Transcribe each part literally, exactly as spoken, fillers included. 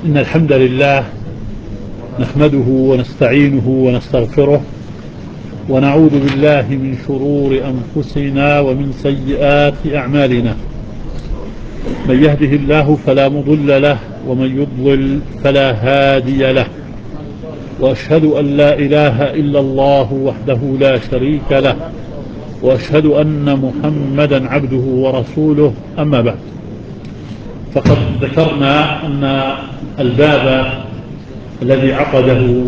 إن الحمد لله نحمده ونستعينه ونستغفره ونعوذ بالله من شرور أنفسنا ومن سيئات أعمالنا. من يهده الله فلا مضل له ومن يضلل فلا هادي له، وأشهد أن لا إله إلا الله وحده لا شريك له، وأشهد أن محمدا عبده ورسوله. أما بعد، فقد ذكرنا أن الباب الذي عقده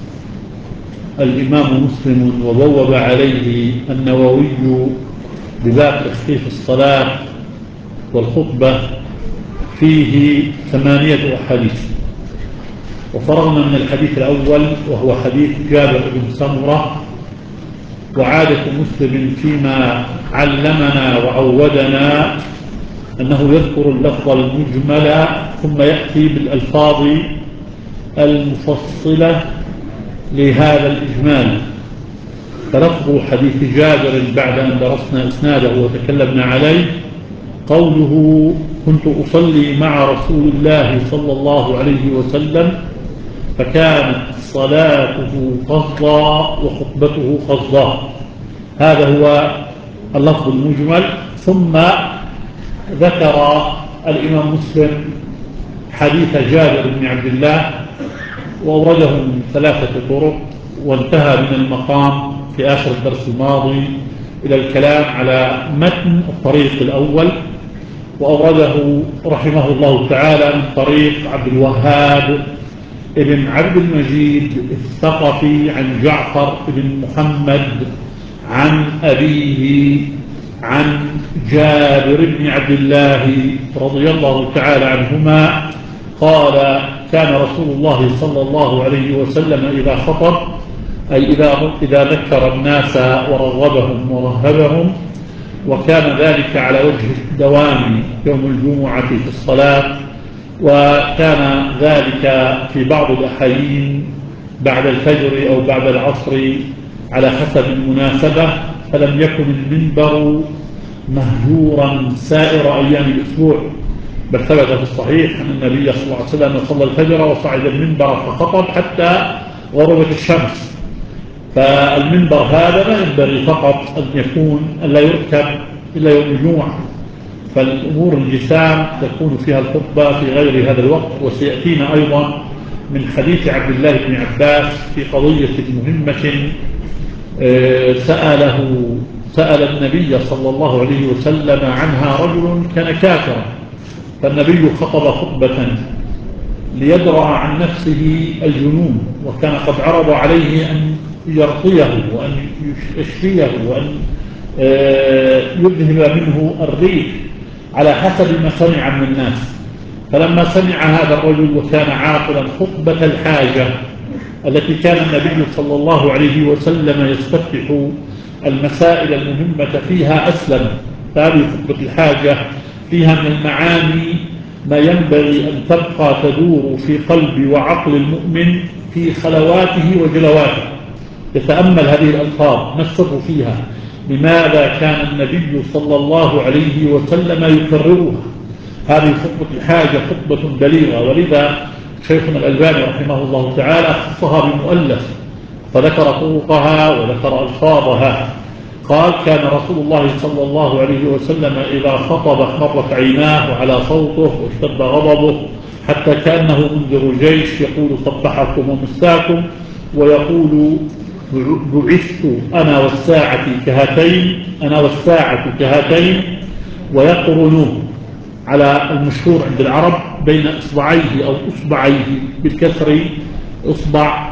الإمام مسلم وبوب عليه النووي بباب تخفيف الصلاة والخطبة فيه ثمانية أحاديث، وفرغنا من الحديث الأول وهو حديث جابر بن سمرة. وعادة مسلم فيما علمنا وعودنا أنه يذكر اللفظ المجمل ثم يأتي بالألفاظ المفصلة لهذا الإجمال. فلفظ حديث جابر بعد أن درسنا إسناده وتكلمنا عليه قوله: كنت أصلي مع رسول الله صلى الله عليه وسلم فكانت صلاته قصدا وخطبته قصدا. هذا هو اللفظ المجمل. ثم ذكر الإمام مسلم حديث جابر بن عبد الله وأورده من ثلاثة طرق، وانتهى من المقام في آخر الدرس الماضي إلى الكلام على متن الطريق الأول، وأورده رحمه الله تعالى من طريق عبد الوهاب ابن عبد المجيد الثقفي عن جعفر بن محمد عن أبيه عن جابر بن عبد الله رضي الله تعالى عنهما قال: كان رسول الله صلى الله عليه وسلم إذا خطب، أي إذا, إذا ذكر الناس ورغبهم ورهبهم، وكان ذلك على وجه الدوام يوم الجمعة في الصلاة، وكان ذلك في بعض الأحيان بعد الفجر أو بعد العصر على حسب المناسبة، فلم يكن المنبر مهجورا سائر أيام الأسبوع، بل ثبت في الصحيح أن النبي صلى الله عليه وسلم صلى الفجر وصعد المنبر فخطب حتى غربت الشمس. فالمنبر هذا لا ينبغي فقط أن يكون لا يركب إلا يوم الجمعة، فالأمور الجسام تكون فيها الخطبة في غير هذا الوقت. وسيأتينا أيضا من حديث عبد الله بن عباس في قضية مهمة سأله سأل النبي صلى الله عليه وسلم عنها رجل كان كافرا، فالنبي خطب خطبة ليدرأ عن نفسه الجنون، وكان قد عرض عليه أن يرقيه وأن يشفيه وأن يذهب منه الريح على حسب ما سمع من الناس. فلما سمع هذا الرجل وكان عاقلا خطبة الحاجة التي كان النبي صلى الله عليه وسلم يستفتح المسائل المهمة فيها أسلم، هذه خطبة الحاجة فيها من المعاني ما ينبغي أن تبقى تدور في قلب وعقل المؤمن في خلواته وجلواته، يتأمل هذه الألفاظ ما السر فيها، لماذا كان النبي صلى الله عليه وسلم يكررها. هذه خطبة الحاجة خطبة بليغة، ولذا شيخنا الألباني رحمه الله تعالى خصها بمؤلف فذكر طرقها وذكر ألفاظها. قال: كان رسول الله صلى الله عليه وسلم إذا خطب احمرت عيناه وعلى صوته واشتد غضبه حتى كأنه منذر جيش، يقول: صبحكم ومساكم، ويقول: بعثت أنا والساعة كهاتين أنا والساعة كهاتين، ويقرن على المشهور عند العرب بين إصبعيه أو إصبعيه بالكسر إصبع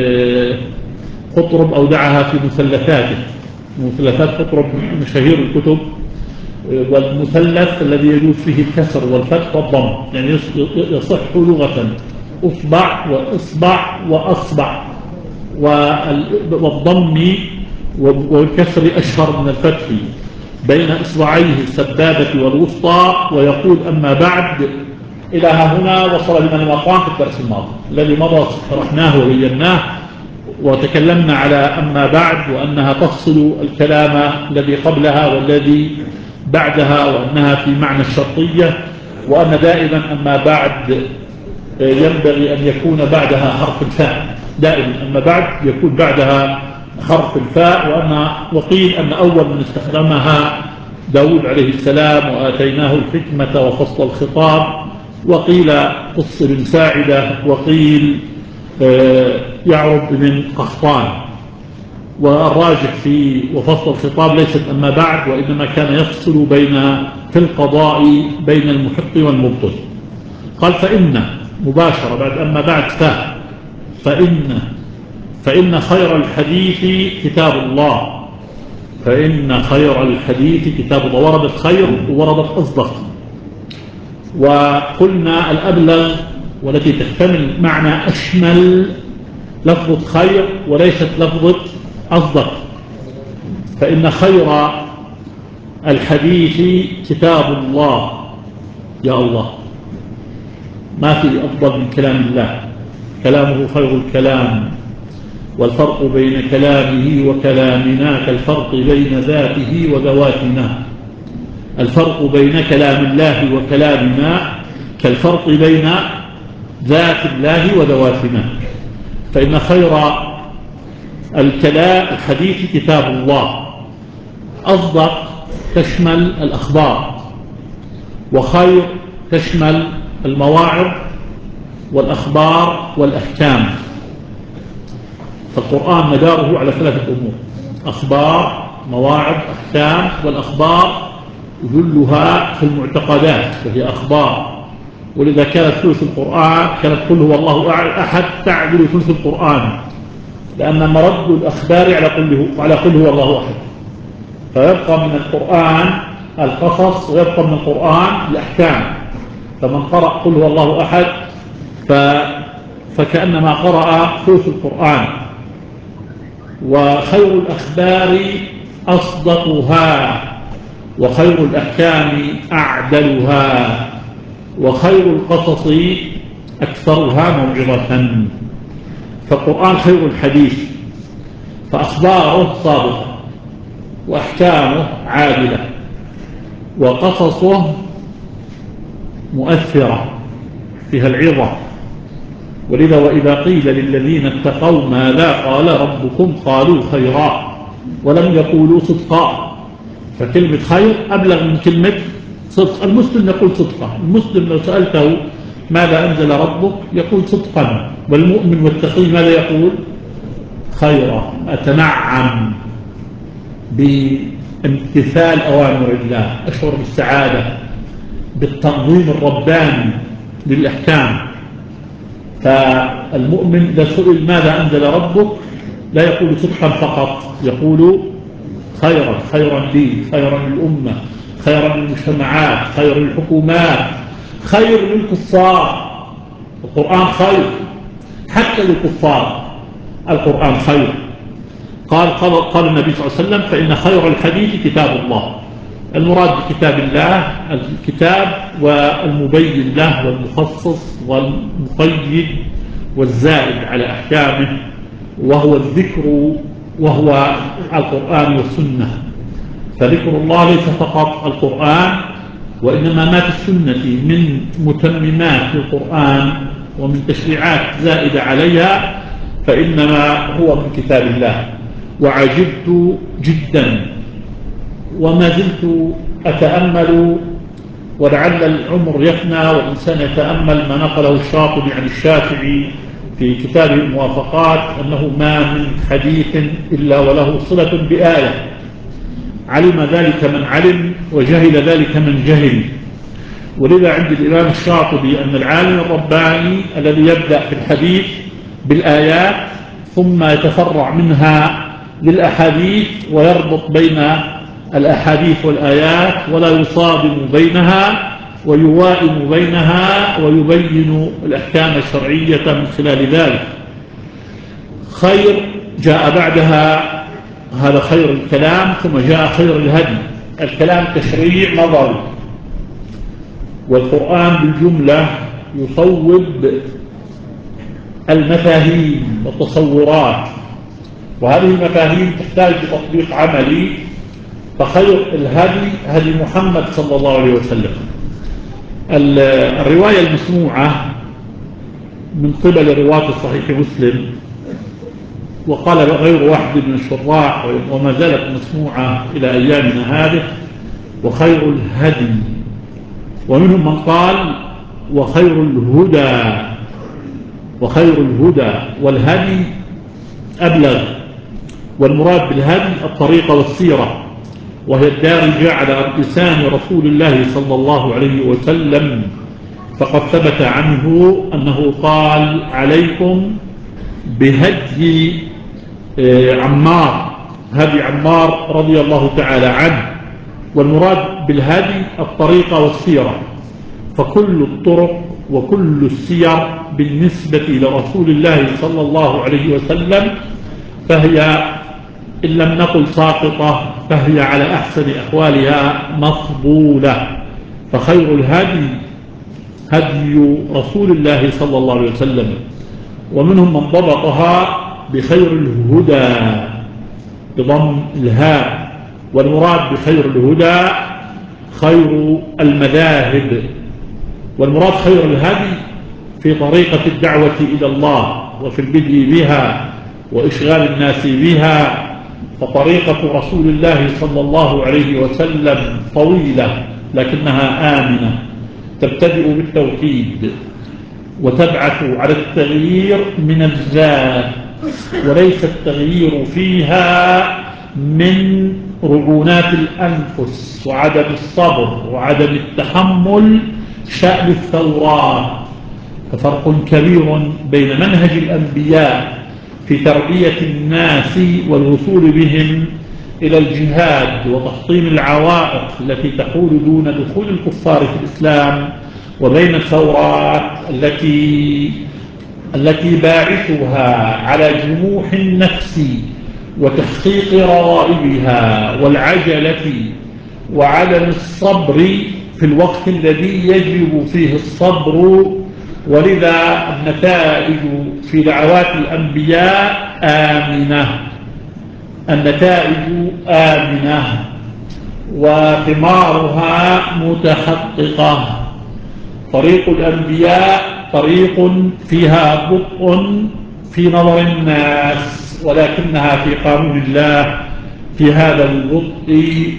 قطرب أودعها في مثلثاته، مثلثات قطرب مشاهير الكتب، والمثلث الذي يجوز فيه الكسر والفتح والضم، يعني يصح لغة أصبع وإصبع وأصبع، والضم والكسر أشهر من الفتح، بين إصبعيه السبابة والوسطى. ويقول: أما بعد، إلى هنا وصل بنا المقام في الدرس الماضي الذي مضى شرحناه وبيناه، وتكلمنا على أما بعد وأنها تفصل الكلام الذي قبلها والذي بعدها، وأنها في معنى الشرطية، وأن دائما أما بعد ينبغي أن يكون بعدها حرف الفاء دائما، أما بعد يكون بعدها حرف الفاء. وأما وقيل أن أول من استخدمها داود عليه السلام وآتيناه الحكمة وفصل الخطاب، وقيل قص بن ساعدة، وقيل يعرب بن قحطان. والراجح في وفصل الخطاب ليست أما بعد، وإنما كان يفصل بين في القضاء بين المحق والمبطل. قال فإن مباشرة بعد أما بعد فاء، فإن فإن خير الحديث كتاب الله، فإن خير الحديث كتاب الله. وردت خير ووردت أصدق، وقلنا الأبلغ والتي تحتمل معنى أشمل لفظة خير وليست لفظة أصدق. فإن خير الحديث كتاب الله. يا الله، ما في أفضل من كلام الله، كلامه خير الكلام، والفرق بين كلامه وكلامنا كالفرق بين ذاته وذواتنا. الفرق بين كلام الله وكلامنا كالفرق بين ذات الله وذواتنا. فإن خير الكلام الحديث كتاب الله. أصدق تشمل الأخبار، وخير تشمل المواعظ والأخبار والأحكام. فالقرآن مداره على ثلاثة أمور: أخبار، مواعظ، أحكام. والأخبار جلها في المعتقدات وهي أخبار، ولذا كانت ثلث القرآن كانت قل هو الله أحد تعدل ثلث القرآن، لأن مرد الأخبار على قل على قل هو الله أحد. فيبقى من القرآن القصص ويبقى من القرآن الأحكام. فمن قرأ قل هو الله أحد ف... فكأنما قرأ ثلث القرآن. وخير الأخبار أصدقها، وخير الأحكام أعدلها، وخير القصص أكثرها موعظة. فالقرآن خير الحديث، فأخباره صادقة، وأحكامه عادلة، وقصصه مؤثرة فيها العظة. ولذا وإذا قيل للذين اتقوا ماذا قال ربكم قالوا خيرا ولم يقولوا صدقا. فكلمة خير أبلغ من كلمة صدق. المسلم يقول صدقا، المسلم لو سألته ماذا أنزل ربك يقول صدقا. والمؤمن والتقي ماذا يقول؟ خيرا. أتنعم بامتثال أوامر الله، أشعر بالسعادة بالتنظيم الرباني للأحكام. فالمؤمن إذا سئل ماذا أنزل ربك لا يقول صدقا فقط، يقول خيرا، خيرا لي، خيرا للأمة، خيرا للمجتمعات، خير للحكومات، خير للكفار. القرآن خير حتى للكفار، القرآن خير. قال قال, قال النبي صلى الله عليه وسلم فإن خير الحديث كتاب الله. المراد بكتاب الله الكتاب والمبين له والمخصص والمقيد والزائد على أحكامه، وهو الذكر، وهو القرآن والسنة. فذكر الله ليس فقط القرآن، وإنما ما في السنة من متممات القرآن ومن تشريعات زائدة عليها فإنما هو من كتاب الله. وعجبت جدا وما زلت أتأمل، ولعل العمر يفنى والإنسان يتأمل ما نقله الشاطبي عن الشافعي في كتابه الموافقات، أنه ما من حديث إلا وله صلة بآية، علم ذلك من علم وجهل ذلك من جهل. ولذا عند الإمام الشاطبي أن العالم الرباني الذي يبدأ في الحديث بالآيات ثم يتفرع منها للأحاديث ويربط بين الأحاديث والآيات ولا يصادم بينها ويوائم بينها ويبين الأحكام الشرعية من خلال ذلك. خير جاء بعدها، هذا خير الكلام، ثم جاء خير الهدي. الكلام تشريع نظري، والقرآن بالجملة يصوب المفاهيم والتصورات، وهذه المفاهيم تحتاج لتطبيق عملي. فخير الهدي هدي محمد صلى الله عليه وسلم. الرواية المسموعة من قبل رواة صحيح مسلم، وقال غير واحد من الشراح وما زالت مسموعة إلى أيامنا هذه: وخير الهدي. ومنهم من قال: وخير الهدى. وخير الهدى والهدي أبلغ، والمراد بالهدي الطريقة والسيرة، وهي الدارجة على ارتسام رسول الله صلى الله عليه وسلم. فقد ثبت عنه أنه قال: عليكم بهدي عمار، هدي عمار رضي الله تعالى عنه. والمراد بالهدي الطريقة والسيرة، فكل الطرق وكل السير بالنسبة لرسول الله صلى الله عليه وسلم فهي إن لم نقل ساقطة فهي على أحسن أحوالها مفضولة. فخير الهدي هدي رسول الله صلى الله عليه وسلم. ومنهم من ضبطها بخير الهدى بضم الهاء، والمراد بخير الهدى خير المذاهب. والمراد خير الهدي في طريقة الدعوة إلى الله وفي البدء بها وإشغال الناس بها. فطريقة رسول الله صلى الله عليه وسلم طويلة لكنها آمنة، تبتدئ بالتوحيد وتبعث على التغيير من الذات، وليس التغيير فيها من رعونات الأنفس وعدم الصبر وعدم التحمل شأن الثورات. ففرق كبير بين منهج الأنبياء في تربية الناس والوصول بهم إلى الجهاد وتحطيم العوائق التي تحول دون دخول الكفار في الإسلام، وبين الثورات التي التي باعثها على جموح النفس وتحقيق رغائبها والعجلة وعدم الصبر في الوقت الذي يجب فيه الصبر. ولذا النتائج في دعوات الأنبياء آمنة، النتائج آمنة وثمارها متحققة. طريق الأنبياء طريق فيها بطء في نظر الناس، ولكنها في قانون الله في هذا البطء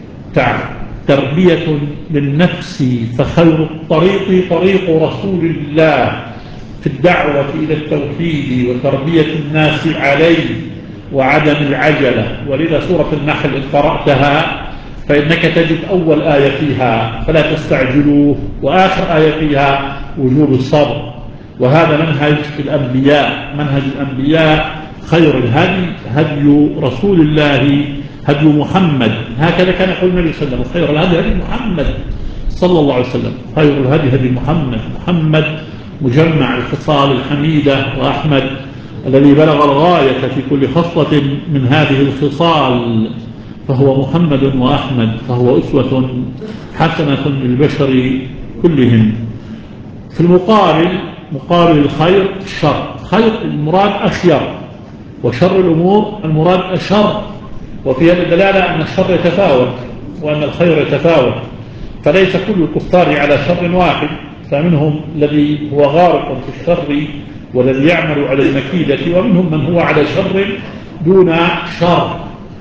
تربية للنفس. فخير الطريق طريق رسول الله في الدعوة إلى التوحيد وتربية الناس عليه وعدم العجلة. ولذا سورة النحل إن قرأتها فإنك تجد أول آية فيها فلا تستعجلوه، وآخر آية فيها وجوب الصبر. وهذا منهج الأنبياء، منهج الأنبياء خير الهدي هدي رسول الله، هدي محمد. هكذا كان يقول النبي صلى الله عليه وسلم: خير الهدي هدي محمد صلى الله عليه وسلم. خير الهدي هدي محمد. محمد مجمع الخصال الحميدة، وأحمد الذي بلغ الغاية في كل خصلة من هذه الخصال، فهو محمد وأحمد، فهو أسوة حسنة للبشر كلهم. في المقابل مقابل الخير الشر. خير المراد أخير، وشر الأمور المراد أشر. وفي هذا الدلالة أن الشر يتفاوت وأن الخير يتفاوت، فليس كل الكفار على شر واحد، فمنهم الذي هو غارق في الشر والذي يعمل على المكيدة، ومنهم من هو على شر دون شر.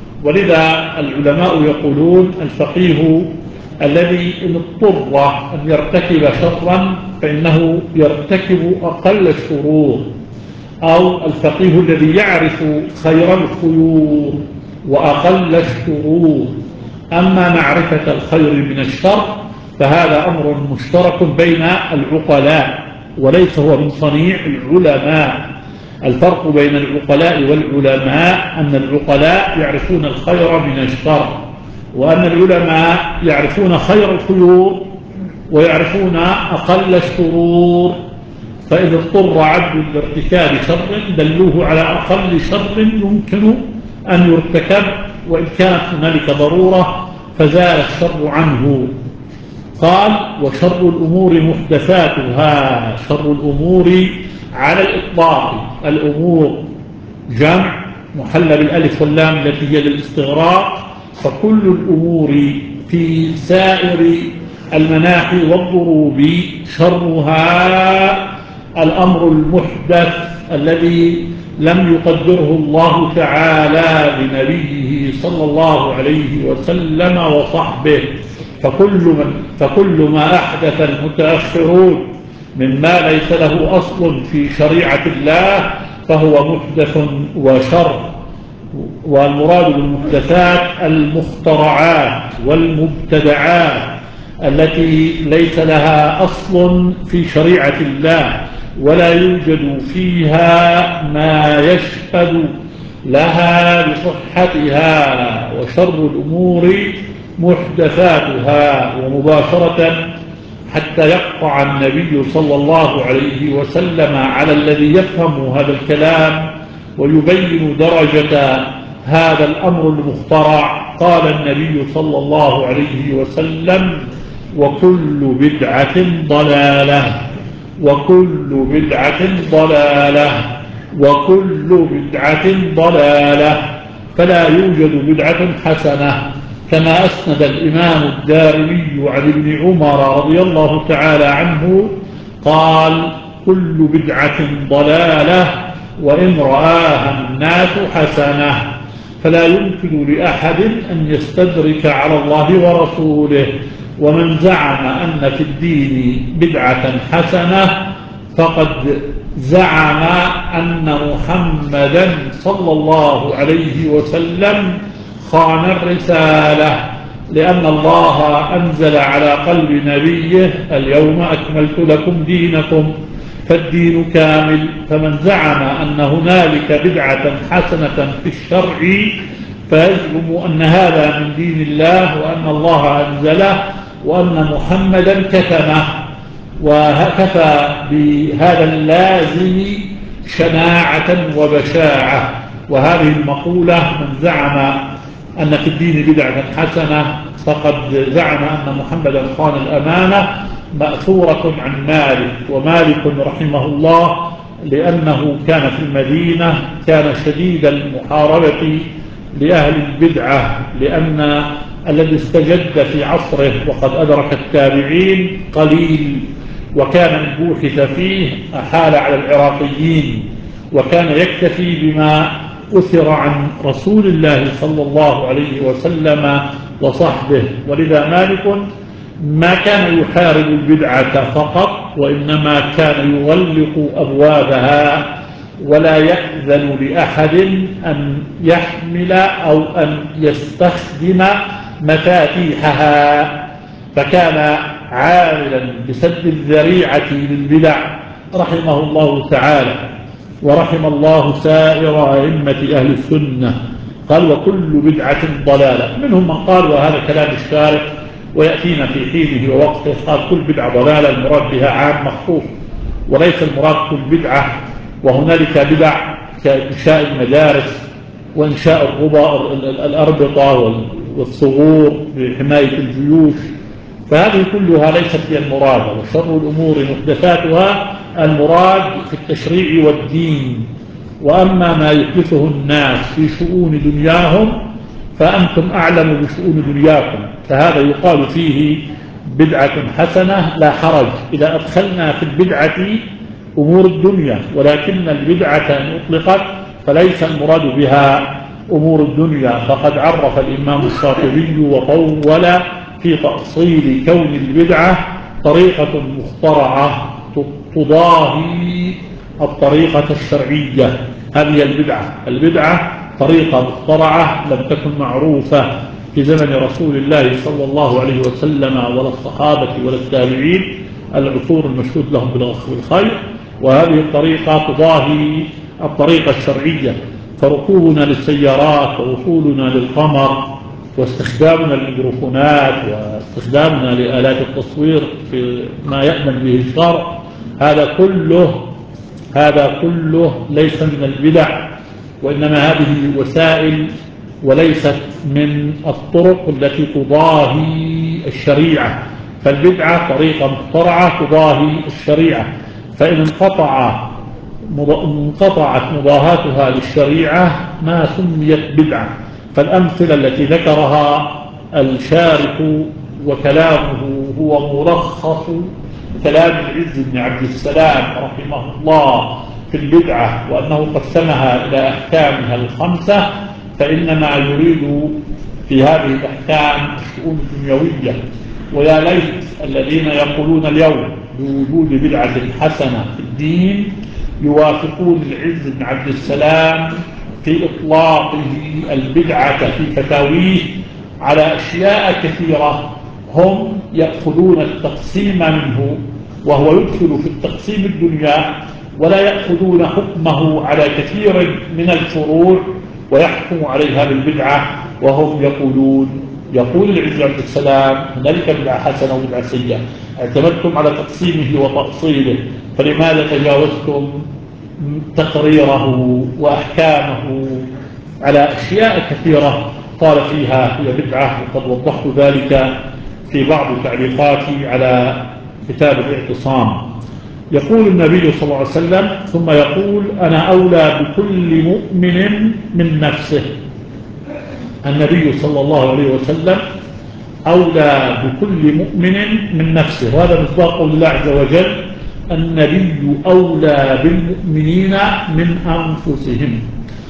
ولذا العلماء يقولون: الفقيه الذي إن اضطر أن يرتكب شرا فإنه يرتكب أقل الشرور، أو الفقيه الذي يعرف خير الخيور وأقل الشرور. أما معرفة الخير من الشر فهذا أمر مشترك بين العقلاء وليس هو من صنيع العلماء. الفرق بين العقلاء والعلماء أن العقلاء يعرفون الخير من الشر، وأن العلماء يعرفون خير الخيور ويعرفون أقل الشرور. فإذا اضطر عبد لارتكاب شر دلوه على أقل شر يمكن أن يرتكب، وإن كانت هنالك ضرورة فزال الشر عنه. قال: وشر الأمور محدثاتها. شر الأمور على الإطلاق، الأمور جمع محل بالألف واللام التي هي للاستغراق، فكل الأمور في سائر المناحي والضروب شرها الأمر المحدث الذي لم يقدره الله تعالى لنبيه صلى الله عليه وسلم وصحبه. فكل, من فكل ما أحدث المتأخرون مما ليس له أصل في شريعة الله فهو محدث وشر. والمراد بالمحدثات المخترعات والمبتدعات التي ليس لها أصل في شريعة الله ولا يوجد فيها ما يشهد لها بصحتها. وشر الأمور محدثاتها. ومباشرة حتى يقطع النبي صلى الله عليه وسلم على الذي يفهم هذا الكلام ويبين درجة هذا الأمر المخترع، قال النبي صلى الله عليه وسلم: وكل بدعة ضلالة، وكل بدعة ضلالة، وكل بدعة ضلالة. فلا يوجد بدعة حسنة، كما أسند الإمام الدارمي عن ابن عمر رضي الله تعالى عنه قال: كل بدعة ضلالة وإن رآها الناس حسنة. فلا يمكن لأحد أن يستدرك على الله ورسوله. ومن زعم أن في الدين بدعة حسنة فقد زعم أن محمدا صلى الله عليه وسلم خان الرسالة، لأن الله أنزل على قلب نبيه: اليوم أكملت لكم دينكم، فالدين كامل. فمن زعم أن هنالك بدعة حسنة في الشرع فيزعم أن هذا من دين الله وأن الله أنزله وأن محمدا كتمه. وكفى بهذا اللازم شناعة وبشاعة. وهذه المقولة: من زعم أن في الدين بدعة حسنة فقد زعم أن محمدا خان الأمانة، مأثورة عن مالك. ومالك رحمه الله لأنه كان في المدينة كان شديد المحاربة لأهل البدعة، لأن الذي استجد في عصره وقد أدرك التابعين قليل، وكان البوحث فيه أحال على العراقيين، وكان يكتفي بما أثر عن رسول الله صلى الله عليه وسلم وصحبه. ولذا مالك ما كان يحارب البدعة فقط، وإنما كان يغلق أبوابها ولا يأذن لأحد أن يحمل أو أن يستخدم مفاتيحها. فكان عاملا بسد الذريعة للبدع رحمه الله تعالى، ورحم الله سائر أئمة أهل السنة. قال: وكل بدعة ضلالة. منهم من قال، وهذا كلام الشارع ويأتينا في حينه ووقته، قال: كل بدعة ضلالة المراد بها عام مخصوص، وليس المراد كل بدعة. وهنالك بدع كإنشاء المدارس وإنشاء الأربطة والصغور بحماية الجيوش، فهذه كلها ليست هي المراد. وشر الأمور محدثاتها، المراد في التشريع والدين. وأما ما يحدثه الناس في شؤون دنياهم فأنتم أعلم بشؤون دنياكم، فهذا يقال فيه بدعة حسنة لا حرج إذا أدخلنا في البدعة أمور الدنيا. ولكن البدعة إن أطلقت فليس المراد بها أمور الدنيا. فقد عرف الإمام الشاطبي وطول في تأصيل كون البدعة طريقة مخترعة تضاهي الطريقة الشرعية. هذه البدعة البدعة طريقة مخترعة لم تكن معروفة في زمن رسول الله صلى الله عليه وسلم ولا الصحابة ولا التابعين، العصور المشهود لهم بالغفو والخير. وهذه الطريقة تضاهي الطريقة الشرعية. فركوبنا للسيارات ووصولنا للقمر واستخدامنا للميكروفونات واستخدامنا لآلات التصوير في ما يأمن به الشرع، هذا كله هذا كله ليس من البدع، وإنما هذه وسائل وليست من الطرق التي تضاهي الشريعة. فالبدعة طريقة مخترعة تضاهي الشريعة، فإن انقطع انقطعت مضاهاتها للشريعة ما سميت بدعة. فالأمثلة التي ذكرها الشارح وكلامه هو ملخص كلام العز بن عبد السلام رحمه الله في البدعة وأنه قسمها إلى أحكامها الخمسة، فإنما يريد في هذه الأحكام الشؤون الدنيوية. ويا ليت الذين يقولون اليوم بوجود بدعة حسنة في الدين يوافقون العز بن عبد السلام في إطلاقه البدعة في فتاويه على أشياء كثيرة هم يأخذون التقسيم منه، وهو يدخل في التقسيم الدنيا، ولا يأخذون حكمه على كثير من الفروع ويحكم عليها بالبدعة، وهم يقولون يقول العز عبد السلام هنالك بدعة حسنة وبدعة سيئة، اعتمدتم على تقسيمه وتأصيله، فلماذا تجاوزتم تقريره وأحكامه على أشياء كثيرة قال فيها هي بدعة، وقد وضحت ذلك في بعض تعليقاتي على كتاب الاعتصام. يقول النبي صلى الله عليه وسلم ثم يقول أنا أولى بكل مؤمن من نفسه. النبي صلى الله عليه وسلم أولى بكل مؤمن من نفسه، وهذا مصداق قول الله عز وجل النبي أولى بالمؤمنين من أنفسهم.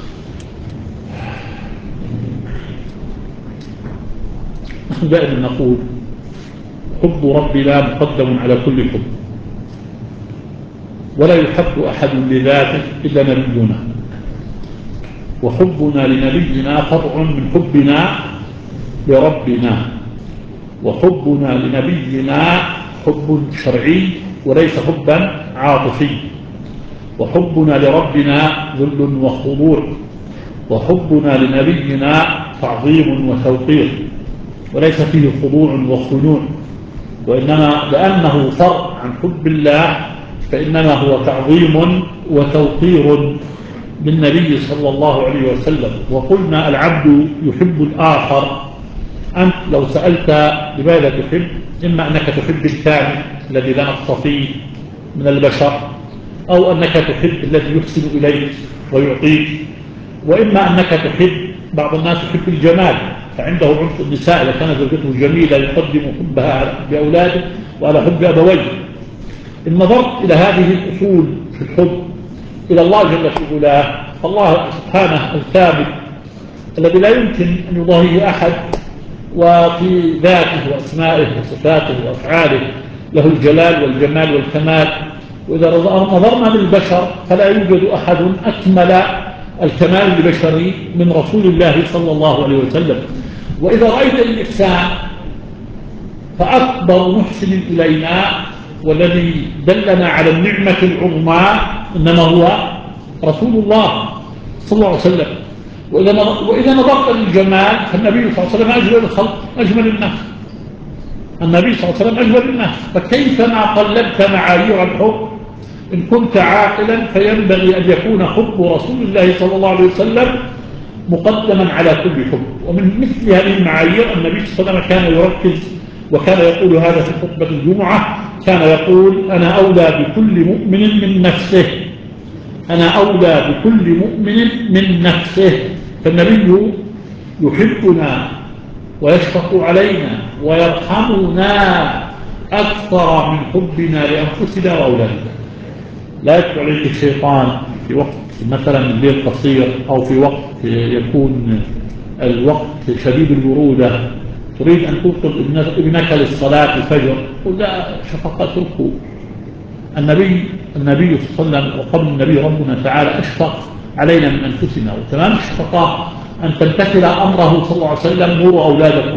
دائما نقول حب ربنا مقدم على كل حب، ولا يحب أحد لذاته إلا نبينا، وحبنا لنبينا فرع من حبنا لربنا، وحبنا لنبينا حب شرعي وليس حبا عاطفي، وحبنا لربنا ذل وخضوع، وحبنا لنبينا تعظيم وتوقير وليس فيه خضوع وخنوع، وإنما لأنه فرع عن حب الله فإنما هو تعظيم وتوقير للنبي صلى الله عليه وسلم. وقلنا العبد يحب الآخر. أنت لو سألت لماذا تحب، إما أنك تحب الكامل الذي لا نقص فيه من البشر، أو أنك تحب الذي يحسن إليك ويعطيك، وإما أنك تحب بعض الناس يحب الجمال فعنده عنف النساء، إذا كانت زوجته جميلة يقدم حبها بأولاده وعلى حب أبويه. إن نظرت إلى هذه الأصول في الحب إلى الله جل في علاه، فالله سبحانه الكامل الذي لا يمكن أن يضاهيه أحد، وفي ذاته وأسمائه وصفاته وأفعاله له الجلال والجمال والكمال. وإذا نظرنا للبشر فلا يوجد أحد أكمل الكمال البشري من رسول الله صلى الله عليه وسلم. وإذا رأيت الإحسان فأكبر محسن إلينا والذي دلنا على النعمة العظمى إنما هو رسول الله صلى الله عليه وسلم. وإذا نظرت للجمال فالنبي صلى الله عليه وسلم أجمل الخلق، أجمل الناس. النبي صلى الله عليه وسلم أجمل الناس، فكيفما قلبت معايير الحب إن كنت عاقلا فينبغي أن يكون حب رسول الله صلى الله عليه وسلم مقدما على كل حب. ومن مثل هذه المعايير النبي صلى الله عليه وسلم كان يركز، وكان يقول هذا في خطبة الجمعة، كان يقول أنا أولى بكل مؤمن من نفسه، أنا أولى بكل مؤمن من نفسه. فالنبي يحبنا ويشفق علينا ويرحمنا أكثر من حبنا لأنفسنا وأولادنا. لا يدخل عليك الشيطان في وقت مثلا الليل قصير أو في وقت يكون الوقت شديد البرودة تريد أن توقظ ابنك للصلاة الفجر، قل لا شفقتك. النبي النبي صلى الله عليه وسلم وقبل النبي ربنا تعالى أشفق علينا من أنفسنا، وتمام الشفقة أن تمتثل أمره صلى الله عليه وسلم مروا أولادكم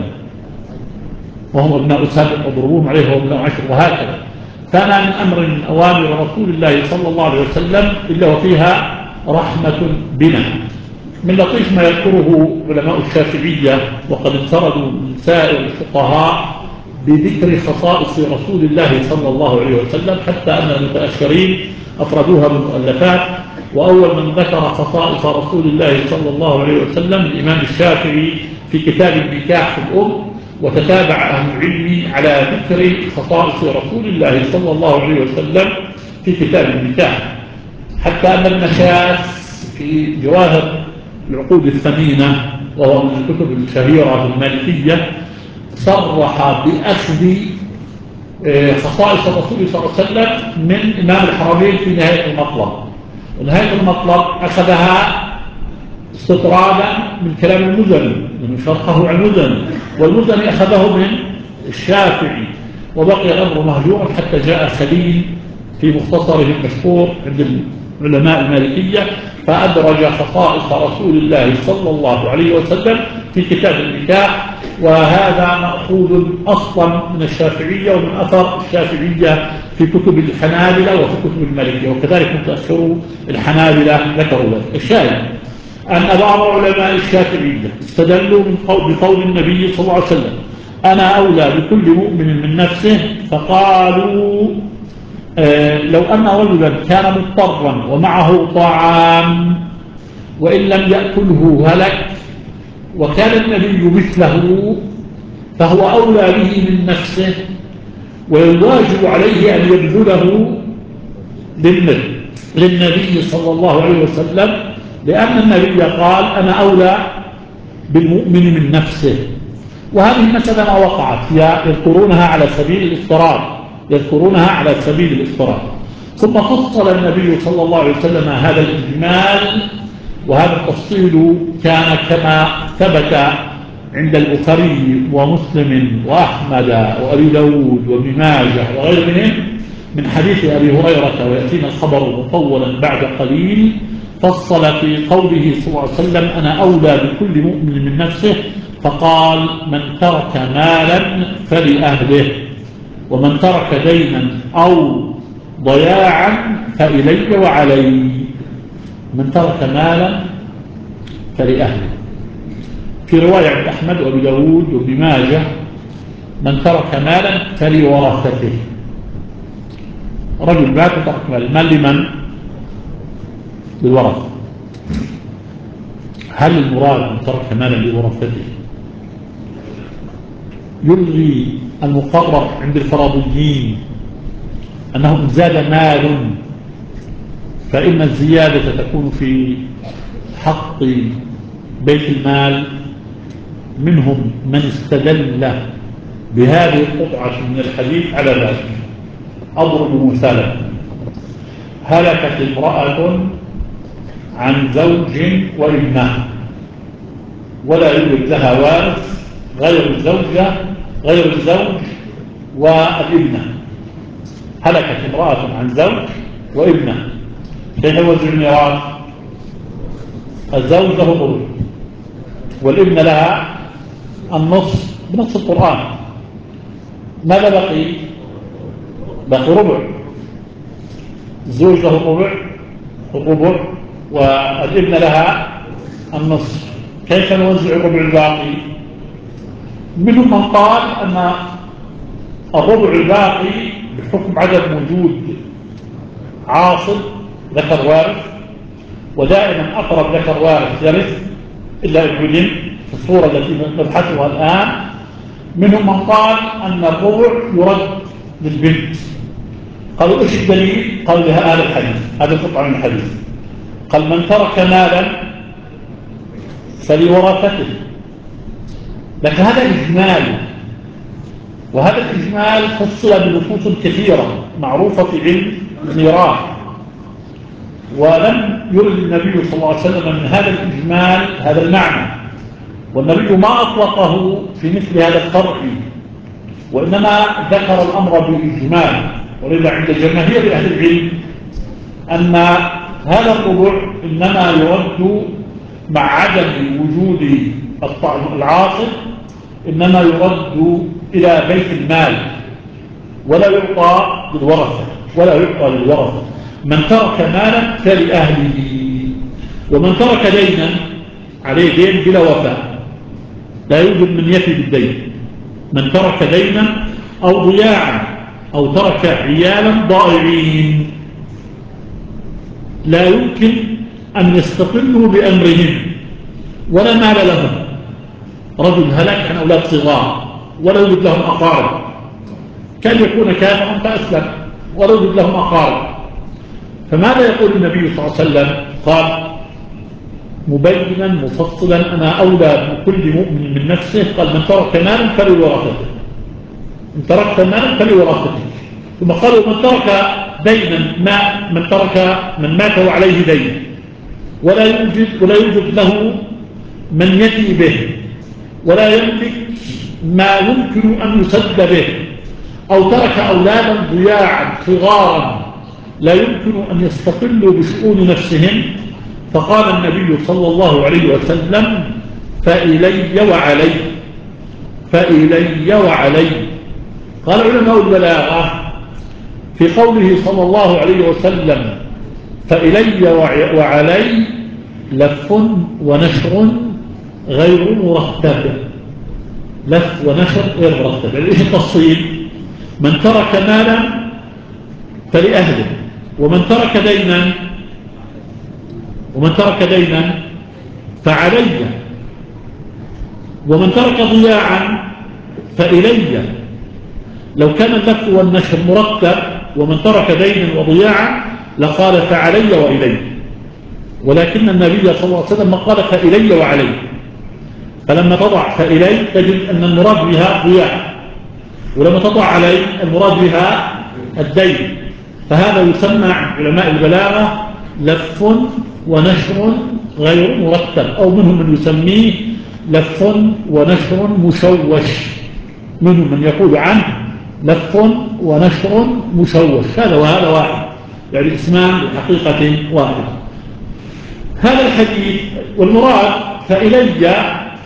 وهم أبناء سبع واضربوهم عليه وهم أبناء عشر، وهكذا. فما من أمر من أوامر رسول الله صلى الله عليه وسلم إلا وفيها رحمة بنا. من لطيف ما يذكره علماء الشافعية وقد انفردوا من سائر الفقهاء بذكر خصائص رسول الله صلى الله عليه وسلم، حتى أن المتأخرين أفردوها بالمؤلفات. وأول من ذكر خصائص رسول الله صلى الله عليه وسلم الإمام الشافعي في كتاب النكاح في الأم، وتتابع أهل العلم على ذكر خصائص رسول الله صلى الله عليه وسلم في كتاب النكاح، حتى أن ابن شاس في جواهر العقود الثمينة وهو من الكتب الشهيرة المالكية صرح بأخذ خصائص الرسول صلى الله عليه وسلم من إمام الحرمين في نهاية المطلب. ونهاية المطلب أخذها استطرادا من كلام المزني، من شرحه عن المزني، والمزني أخذه من الشافعي، وبقي الأمر مهجورا حتى جاء خليل في مختصره المشهور عند العلماء المالكية فأدرج خصائص رسول الله صلى الله عليه وسلم في كتاب النكاح، وهذا مأخوذ أصلا من الشافعية ومن أثر الشافعية في كتب الحنابلة وفي كتب المالكية، وكذلك متأخرو الحنابلة ذكروا ذلك. الشاهد أن بعض علماء الشافعية استدلوا من قول بقول النبي صلى الله عليه وسلم أنا أولى بكل مؤمن من نفسه، فقالوا آه لو أن رجلا كان مضطرا ومعه طعام وإن لم يأكله هلك وكان النبي مثله فهو أولى به من نفسه، والواجب عليه أن يبذله للنبي صلى الله عليه وسلم، لأن النبي قال أنا أولى بالمؤمن من نفسه. وهذه المسألة ما وقعت يذكرونها على سبيل الافتراض يذكرونها على سبيل الافتراض ثم فصل النبي صلى الله عليه وسلم هذا الإجمال، وهذا التفصيل كان كما ثبت عند البخاري ومسلم وأحمد وأبي داود وابن ماجه وغيرهم من حديث أبي هريرة، ويأتينا الخبر مطولا بعد قليل. فصل في قوله صلى الله عليه وسلم أنا أولى بكل مؤمن من نفسه، فقال من ترك مالا فلأهله، ومن ترك دينا أو ضياعا فإلي وعلي. من ترك مالا فلأهله. في رواية عند أحمد وأبي داود وابن ماجه من ترك مالا فلورثته. رجل مات وترك مال، المال لمن؟ للورثة. هل المراد من ترك مالا لورثته يلغي المقرر عند الفرضيين أنه إن زاد مال فإن الزيادة تكون في حق بيت المال؟ منهم من استدل بهذه القطعة من الحديث على ذلك. أضرب مثالا: هلكت امرأة عن زوج وابنه ولا يوجد لها وارث غير الزوجة غير الزوج والابنة. هلكت امرأة عن زوج وابنه، كيف يوزع الميراث؟ الزوج له ضرب والابن لها النصف بنص القرآن. ماذا بقي؟ بقي ربع. الزوج له الربع الربع والابن لها النصف، كيف نوزع الربع الباقي؟ منهم من قال أن الربع الباقي بحكم عدم وجود عاصب ذكر وارث، ودائما أقرب ذكر وارث يرث إلا إن علم في الصورة التي نبحثها الآن. منهم من قال أن الربع يرد للبنت. قالوا إيش الدليل؟ قالوا لها هذا الحديث، هذا القطعة من الحديث، قال من ترك مالا فلورثته. لكن هذا إجمال، وهذا الإجمال فصل بنصوص كثيرة معروفة في علم الميراث، ولم يرد النبي صلى الله عليه وسلم من هذا الإجمال هذا المعنى، والنبي ما أطلقه في مثل هذا الفرع، وإنما ذكر الأمر بالإجمال. ولذا عند جماهير أهل العلم أن هذا الربع إنما يرد مع عدم وجود العاصب، إنما يرد إلى بيت المال ولا يعطى للورثة ولا يعطى للورثة. من ترك مالا فلأهله. ومن ترك دينا عليه دين بلا وفاء لا يوجد من يفي بالدين. من ترك دينا أو ضياعا أو ترك عيالا ضائعين لا يمكن أن يستقلوا بأمرهم ولا مال لهم. رجل هلك عن أولاد صغار ولا يوجد لهم أقارب، كان يكون كافرا فأسلم ولا يوجد لهم أقارب، فماذا يقول النبي صلى الله عليه وسلم؟ قال مبينا مفصلا أنا أولى بكل مؤمن من نفسه، قال من ترك مالا فلورثته. إن تركت مالا فلورثتك. ثم قالوا من ترك دينا ما من ترك من مات وعليه دين ولا يوجد ولا يوجد له من يأتي به ولا يملك ما يمكن أن يسد به، أو ترك أولادا ضياعا صغارا لا يمكن أن يستقلوا بشؤون نفسهم، فقال النبي صلى الله عليه وسلم فإلي وعلي فإلي وعلي. قال علماء البلاغة في قوله صلى الله عليه وسلم فإلي وعلي لف ونشر غير مرتب، لف ونشر غير مرتب. يعني ايش التفصيل؟ من ترك مالا فلأهله، ومن ترك دينا ومن ترك دينا فعلي، ومن ترك ضياعا فإلي. لو كان اللف والنشر مرتب ومن ترك دينا وضياعا لقال فعلي وإلي، ولكن النبي صلى الله عليه وسلم قال فإلي وعلي. فلما تضع فإلي تجد أن المراد بها ضياع، ولما تضع علي المراد بها الدين. فهذا يسمى عند علماء البلاغة لف ونشر غير مرتب، أو منهم من يسميه لف ونشر مشوش، منهم من يقول عنه لف ونشر مشوش. هذا وهذا واحد، يعني اسمان بحقيقة واحدة. هذا الحديث والمراد فإلي،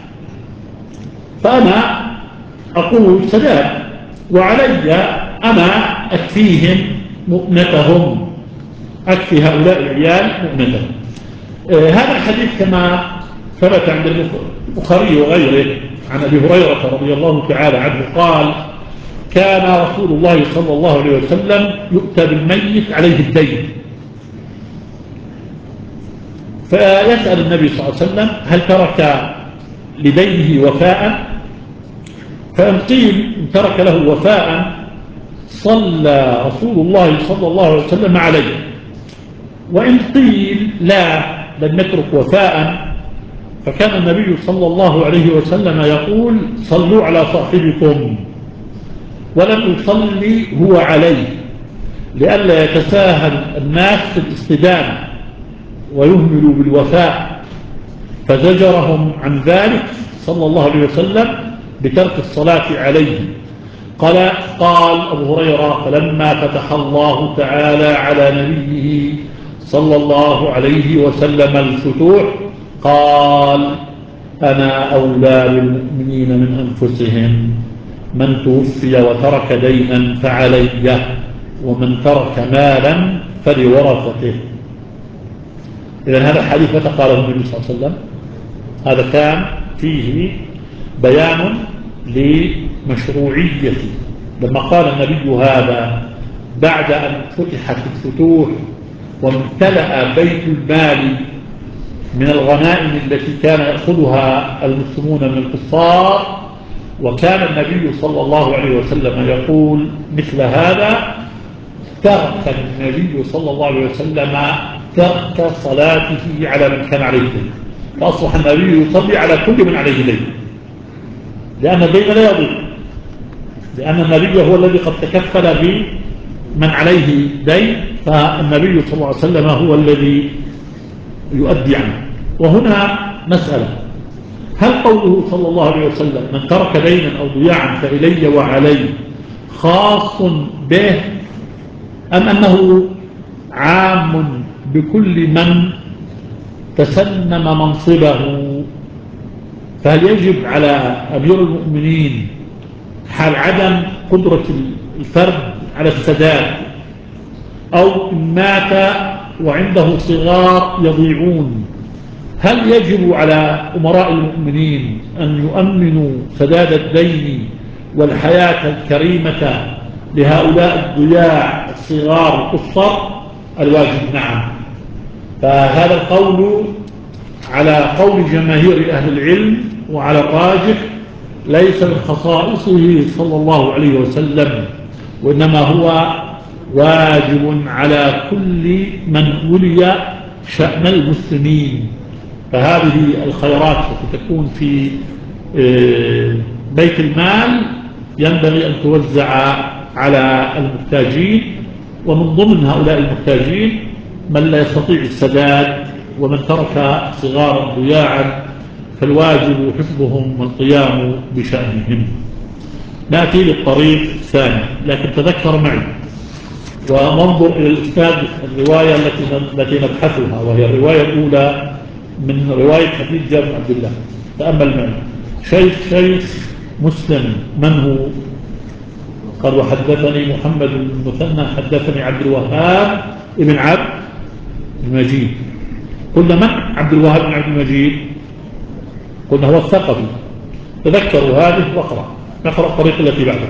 فأنا أقول سداد، وعلي أنا أكفيهم مؤنتهم، أكفي هؤلاء العيال مؤنتهم. آه هذا الحديث كما ثبت عند البخاري وغيره عن أبي هريرة رضي الله تعالى عنه قال كان رسول الله صلى الله عليه وسلم يؤتى بالميت عليه الدين، فيسأل النبي صلى الله عليه وسلم هل ترك لدينه وفاء؟ فإن قيل إن ترك له وفاء صلى رسول الله صلى الله عليه وسلم عليه، وإن قيل لا لم يترك وفاء فكان النبي صلى الله عليه وسلم يقول صلوا على صاحبكم، ولم يصلي هو عليه لئلا يتساهل الناس في الاستدامة ويهملوا بالوفاء، فزجرهم عن ذلك صلى الله عليه وسلم بترك الصلاة عليه. قال قال أبو هريرة فلما فتح الله تعالى على نبيه صلى الله عليه وسلم الفتوح قال أنا أولى بالمؤمنين من أنفسهم، من توفي وترك دينا فعلي، ومن ترك مالا فلورثته. إذن هذا الحديث متى قاله النبي صلى الله عليه وسلم؟ هذا كان فيه بيان لمشروعية، لما قال النبي هذا بعد أن فتحت الفتوح وامتلأ بيت المال من الغنائم التي كان يأخذها المسلمون من الكفار، وكان النبي صلى الله عليه وسلم يقول مثل هذا، ترك النبي صلى الله عليه وسلم ترك صلاته على من كان عليه دين، فأصبح النبي يصلي على كل من عليه دين، لأن الدين لا يضيع، لأن النبي هو الذي قد تكفل بمن عليه دين، فالنبي صلى الله عليه وسلم هو الذي يؤدي عنه. وهنا مسألة، هل قوله صلى الله عليه وسلم من ترك دينا أو ضياعا فإلي وعلي خاص به، أم أنه عام بكل من تسنم منصبه؟ فهل يجب على أمير المؤمنين حال عدم قدرة الفرد على السداد، أو إن مات وعنده صغار يضيعون، هل يجب على أمراء المؤمنين أن يؤمنوا سداد الدين والحياة الكريمة لهؤلاء الضياع الصغار القصر؟ الواجب نعم. فهذا القول على قول جماهير أهل العلم وعلى الراجح ليس من خصائصه صلى الله عليه وسلم، وإنما هو واجب على كل من ولي شأن المسلمين. فهذه الخيرات التي تكون في بيت المال ينبغي أن توزع على المحتاجين، ومن ضمن هؤلاء المحتاجين من لا يستطيع السداد ومن ترك صغارا ضياعا، فالواجب حفظهم والقيام بشأنهم. نأتي للطريق الثاني، لكن تذكر معي وننظر إلى الإسناد الرواية التي التي نبحثها، وهي الرواية الأولى من رواية حديث جابر بن عبد الله. تأمل معي. شيخ شيخ مسلم من هو؟ قال وحدثني محمد بن المثنى حدثني عبد الوهاب ابن عبد المجيد. قلنا من عبد الوهاب بن عبد المجيد؟ قلنا هو الثقفي. تذكروا هذه واقرأ، نقرأ الطريقة التي بعدها.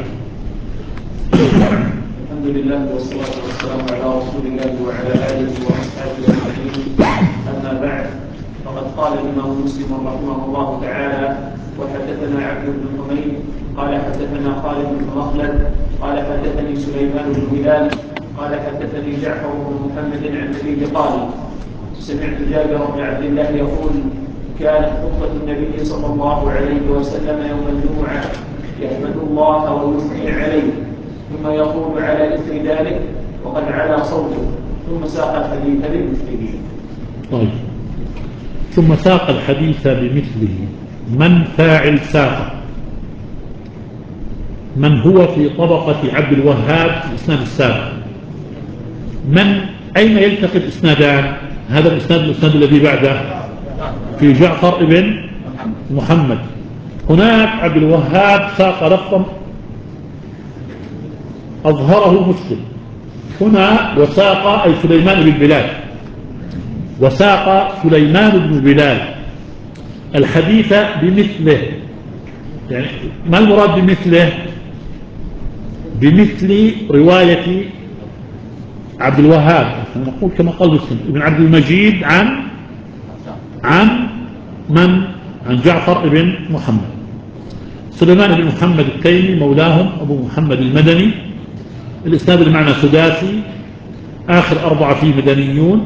الحمد لله والصلاة والسلام على رسول الله وعلى آله وأصحابه أجمعين. أما بعد، فقد قال الإمام مسلم رحمه الله تعالى: وحدثنا عبد بن حميد قال حدثنا خالد بن مخلد قال حدثني سليمان بن هلال قال حدثني جعفر بن محمد عن أبيه قال: سمعت جابر بن عبد الله يقول: كانت خطبة النبي صلى الله عليه وسلم يوم الجمعة يحمد الله ويثني عليه، ثم يقول على إثر ذلك وقد علا صوته، ثم ساق الحديث بمثله. طيب، ثم ساق الحديث بمثله. من فاعل ساق؟ من هو في طبقة عبد الوهاب في الإسناد السابق؟ من أين يلتقي الإسنادان؟ هذا الإسناد الإسناد الذي بعده في جعفر ابن محمد. هناك عبد الوهاب ساق لفظا أظهره مسلم هنا، وساق أي سليمان بن بلال، وساق سليمان بن بلال الحديث بمثله. يعني ما المراد بمثله؟ بمثل رواية عبد الوهاب، نقول كما قال مسلم ابن عبد المجيد عن عن من؟ عن جعفر بن محمد. سليمان بن محمد التيمي مولاهم أبو محمد المدني. الإسناد المعنى سداسي، آخر أربعة فيه مدنيون،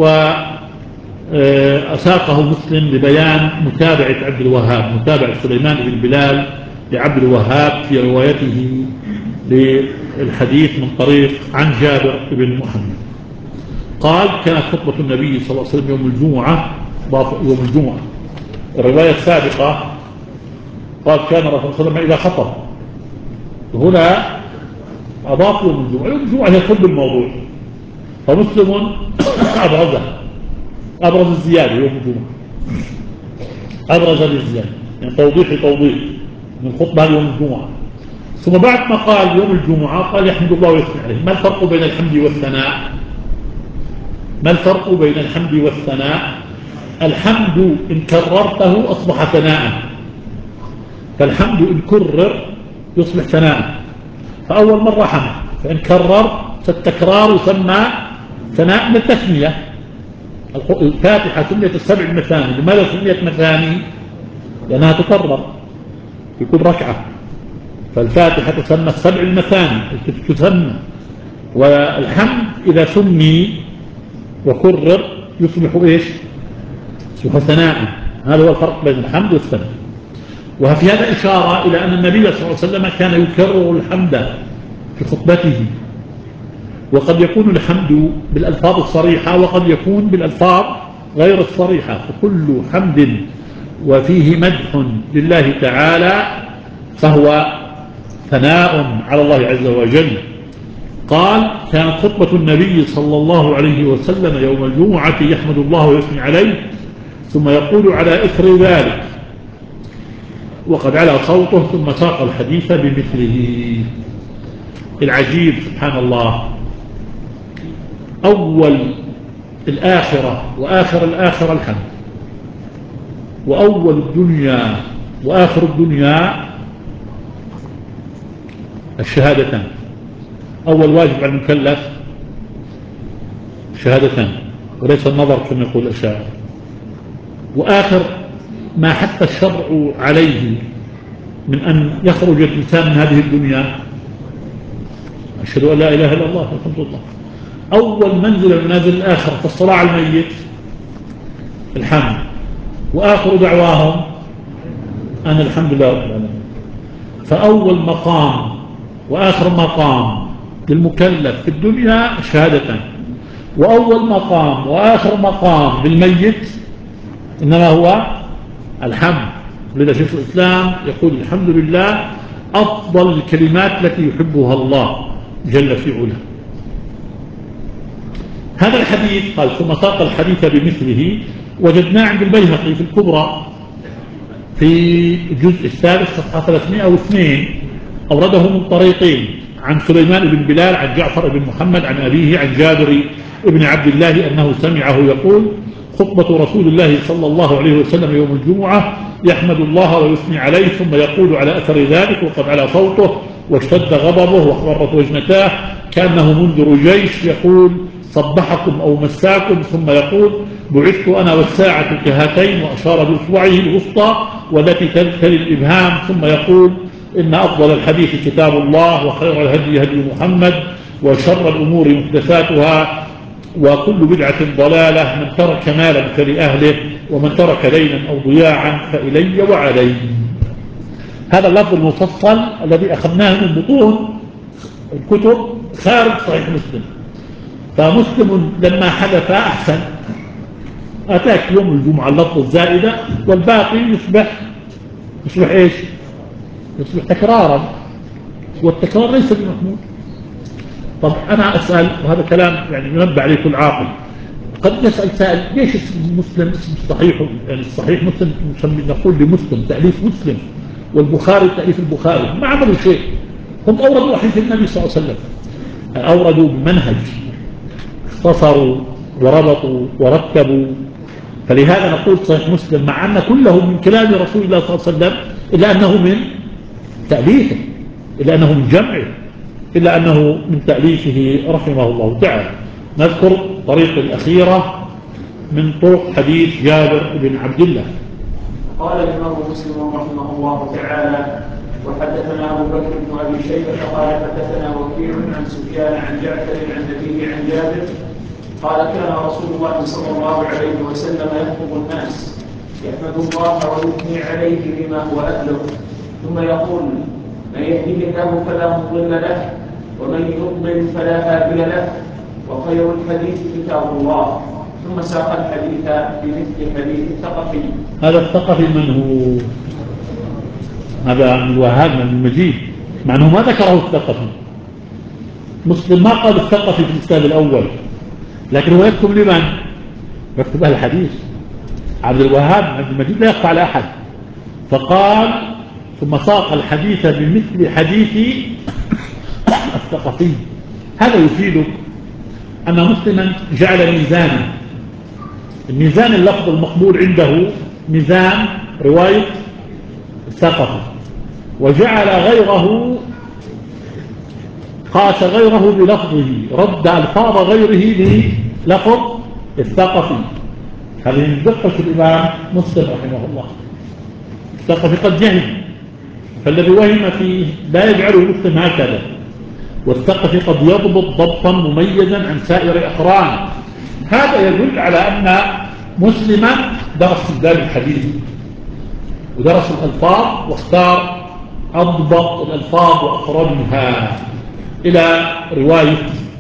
وأساقه مسلم لبيان متابعة عبد الوهاب، متابعة سليمان بن بلال لعبد الوهاب في روايته للحديث من طريق عن جابر بن محمد. قال: كانت خطبة النبي صلى الله عليه وسلم يوم الجمعة، يوم الجمعة. الرواية السابقة قال كان الرسول صلى الله عليه وسلم إذا خطب، هنا أضاف يوم الجمعة. يوم الجمعة هي كل الموضوع، فمسلم أبرزها، أبرز الزيادة يوم الجمعة، أبرز الزيادة، يعني توضيح توضيح من الخطبة يوم الجمعة. ثم بعد ما قال يوم الجمعة قال يحمد الله ويثني عليه. ما الفرق بين الحمد والثناء؟ ما الفرق بين الحمد والثناء؟ الحمد إن كررته أصبح ثناء، فالحمد إن كرر يصبح ثناء. فأول مرة حمد، فإن كرر فالتكرار يسمى ثناء من التثنية. الفاتحة سميت السبع المثاني. لماذا سميت مثاني؟ لأنها تكرر في كل ركعة، فالفاتحة تسمى السبع المثاني تسمى. والحمد إذا سمي وكرر يصبح إيش؟ يصبح ثناء. هذا هو الفرق بين الحمد والثناء. وفي هذا إشارة إلى أن النبي صلى الله عليه وسلم كان يكرر الحمد في خطبته، وقد يكون الحمد بالألفاظ الصريحة وقد يكون بالألفاظ غير الصريحة، فكل حمد وفيه مدح لله تعالى فهو ثناء على الله عز وجل. قال: كانت خطبة النبي صلى الله عليه وسلم يوم الجمعة يحمد الله ويثني عليه، ثم يقول على إثر ذلك وقد علا صوته، ثم ساق الحديث بمثله. العجيب سبحان الله، أول الآخرة وآخر الآخرة الحمد، وأول الدنيا وآخر الدنيا الشهادتان. أول واجب على المكلف شهادتان وليس النظر كما يقول الشاعر، وآخر ما حتى الشرع عليه من أن يخرج الإنسان من هذه الدنيا أشهد أن لا إله إلا الله والحمد لله. أول منزل من منازل الآخرة في الصلاة على الميت الحمد، وآخر دعواهم أن الحمد لله رب العالمين. فأول مقام وآخر مقام للمكلف في الدنيا شهادة، وأول مقام وآخر مقام للميت إنما هو الحمد. لذا شيخ الإسلام يقول الحمد لله أفضل الكلمات التي يحبها الله جل في علاه. هذا الحديث قال ثم ساق الحديث بمثله وجدناه عند البيهقي في الكبرى في الجزء الثالث صفحة ثلاثمائة واثنين، أورده من طريقين عن سليمان بن بلال عن جعفر بن محمد عن أبيه عن جابر بن عبد الله أنه سمعه يقول خطبة رسول الله صلى الله عليه وسلم يوم الجمعة يحمد الله ويثني عليه ثم يقول على أثر ذلك وقد على صوته واشتد غضبه واخضرت وجنتاه كأنه منذر جيش يقول صبحكم أو مساكم، ثم يقول بعثت أنا والساعة كهاتين وأشار بإصبعه الوسطى والتي تلي الإبهام، ثم يقول إن أفضل الحديث كتاب الله وخير الهدي هدي محمد وشر الأمور محدثاتها وكل بدعة ضلالة، من ترك مالا فلأهله ومن ترك دينا أو ضياعا فإلي وعلي. هذا اللفظ المفصل الذي أخذناه من بطون الكتب خارج صحيح مسلم. فمسلم لما حدث أحسن أتاك يوم الجمعة اللفظ الزائدة والباقي يصبح يصبح إيش؟ يصبح تكرارا، والتكرار ليس بمحمود. طب أنا أسأل، وهذا كلام يعني ينبع عليه كل عاقل، قد يسأل سائل ليش اسم مسلم اسم صحيح؟ يعني الصحيح مسلم نقول لمسلم تأليف مسلم، والبخاري تأليف البخاري، ما عملوا شيء، هم أوردوا حديث النبي صلى الله عليه وسلم، أوردوا بمنهج اختصروا وربطوا ورتبوا. فلهذا نقول صحيح مسلم مع أن كله من كلام رسول الله صلى الله عليه وسلم إلا أنه من تأليفه، إلا أنه من جمعه، إلا أنه من تأليفه رحمه الله تعالى. نذكر طريق الأخيرة من طرق حديث جابر بن عبد الله. قال الإمام مسلم رحمه الله تعالى وحدثنا أبو بكر بن أبي شيبة قال حدثنا وكيع عن سفيان عن جعفر عن أبيه عن جابر قال كان رسول الله صلى الله عليه وسلم يخطب الناس يحمد الله ويثني عليه بما هو أهله، ثم يقول من يهده الله فلا مضل له ومن يضلل فلا هادي له وخير الحديث كتاب الله، ثم ساق الحديث بمثل حديث الثقفي. هذا الثقفي من هو؟ هذا من الوهاب من المجيد، مع أنه ما ذكره الثقفي. مسلم ما قال الثقفي في الكتاب الأول، لكن هو يكتب لمن؟ يكتب أهل الحديث. عبد الوهاب من المجيد لا يخفى على أحد، فقال ثم ساق الحديث بمثل حديث الثقفي. هذا يفيدك أن مسلما جعل ميزانا، الميزان اللفظ المقبول عنده ميزان رواية الثقفي، وجعل غيره قاس غيره بلفظه، رد ألفاظ غيره بلفظ الثقفي. هذه من دقة الإمام مسلم رحمه الله. الثقفي قد جهل، فالذي وهم فيه لا يجعله مسلم هكذا، والثقفي قد يضبط ضبطا مميزا عن سائر أقرانه. هذا يدل على أن مسلما درس ذلك الحديث ودرس الألفاظ واختار أضبط الألفاظ وأقربها إلى رواية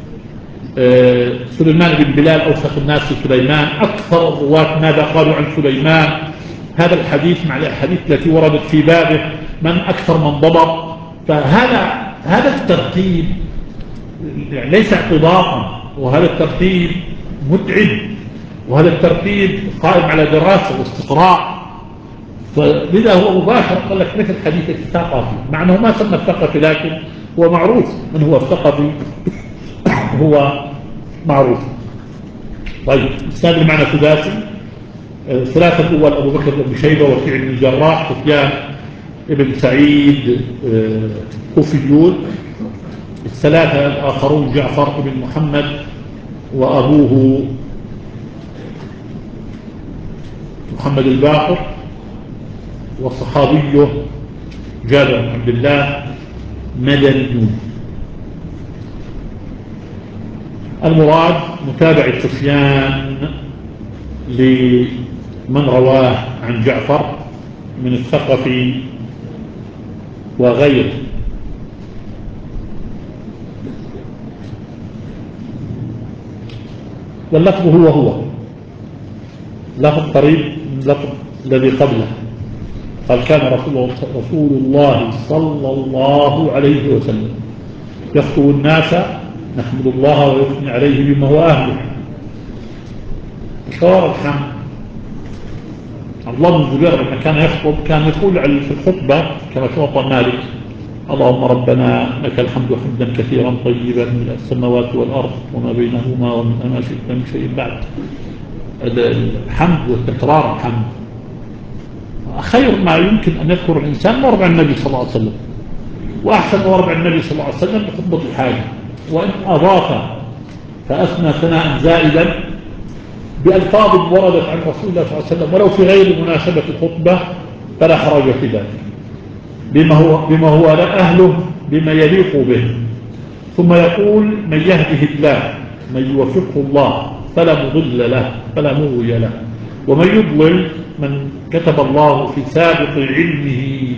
سليمان بن بلال أوثق الناس سليمان. أكثر الرواة ماذا قالوا عن سليمان؟ هذا الحديث مع الأحاديث التي وردت في بابه من أكثر من ضبط. فهذا هذا الترتيب يعني ليس اعتباطا، وهذا الترتيب متعب، وهذا الترتيب قائم على دراسة واستقراء. فلذا هو مباشر قال لك مثل حديث الثقفي، مع أنه ما سمى الثقفي لكن هو معروف من هو الثقفي، هو معروف. طيب السادة المعنى سداسي، الثلاثة الأول أبو بكر بن شيبة وكيع بن الجراح سفيان ابن سعيد كوفيون. الثلاثة الآخرون جعفر بن محمد وأبوه محمد الباقر، وصحابيه جابر بن عبد الله مدني. المراد متابعة سفيان لمن رواه عن جعفر من الثقفي وغيره. واللفظ هو هو لفظ قريب من اللفظ الذي قبله. قال كان رسول, رسول الله صلى الله عليه وسلم يخطب الناس نحمد الله ويثني عليه بما هو أهله. صار الحمد. عبد الله بن الزبير لما كان يخطب كان يقول في الخطبة كما توضأ مالك: اللهم ربنا لك الحمد حمدا كثيرا طيبا من السماوات والأرض وما بينهما ومن ما شئت من شيء بعد. الحمد وتكرار الحمد خير ما يمكن أن يذكر الإنسان مربع النبي صلى الله عليه وسلم، وأحسن مربع النبي صلى الله عليه وسلم بخطبة الحاجة. وإن أضاف فأثنى ثناء زائدا بألفاظ وردت عن رسول الله صلى الله عليه وسلم ولو في غير مناسبة الخطبة فلا حرج في ذلك، بما هو, بما هو أهله بما يليق به. ثم يقول: من يهده الله من يوفقه الله فلا مضل له فلا مغوي له، ومن يضلل من كتب الله في سابق علمه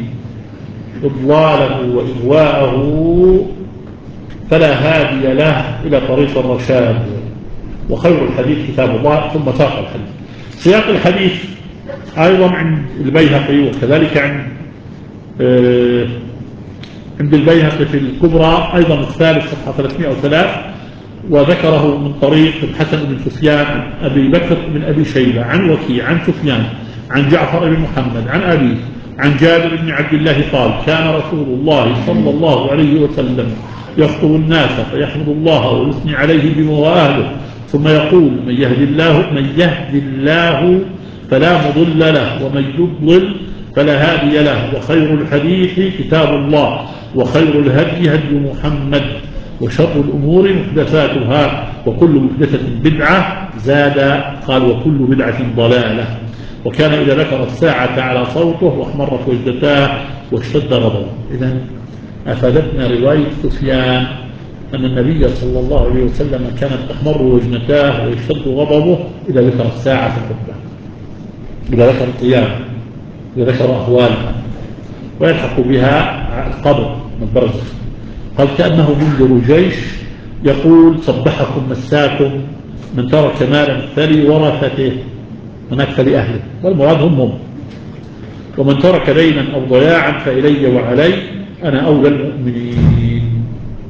إضلاله وإغواءه فلا هادي له إلى طريق الرشاد. وخير الحديث كتاب الله. ثم ساق الحديث. سياق الحديث أيضا عند البيهقي وكذلك عند آه عند البيهقي في الكبرى أيضا الثالث صفحة ثلاثمائة وثلاثة، وذكره من طريق الحسن بن سفيان عن أبي بكر بن أبي شيبة عن وكيع عن سفيان عن جعفر بن محمد عن أبيه عن جابر بن عبد الله قال: كان رسول الله صلى الله عليه وسلم يخطب الناس فيحمد الله ويثني عليه بما هو أهله، ثم يقول: من يهد الله من يهد الله فلا مضل له، ومن يضلل فلا هادي له. وخير الحديث كتاب الله، وخير الهدي هدي محمد، وشر الأمور محدثاتها، وكل محدثة بدعة. زاد قال: وكل بدعة ضلالة. وكان إذا ذكر الساعة على صوته واحمرت وجدتاه واشتد غضبه. إذن أفادتنا رواية سفيان أن النبي صلى الله عليه وسلم كانت تحمر وجنتاه ويشتد غضبه إذا ذكر الساعة في الخطبة، إذا ذكر القيامة، إذا ذكر أهوالها، ويلحق بها القبر والبرزخ. قال: كأنه منذر جيش يقول: صبحكم مساكم من ترك مالا فلورثته هناك فلأهله، والمراد هم هم، ومن ترك دينا أو ضياعا فإلي وعلي أنا أولى المؤمنين.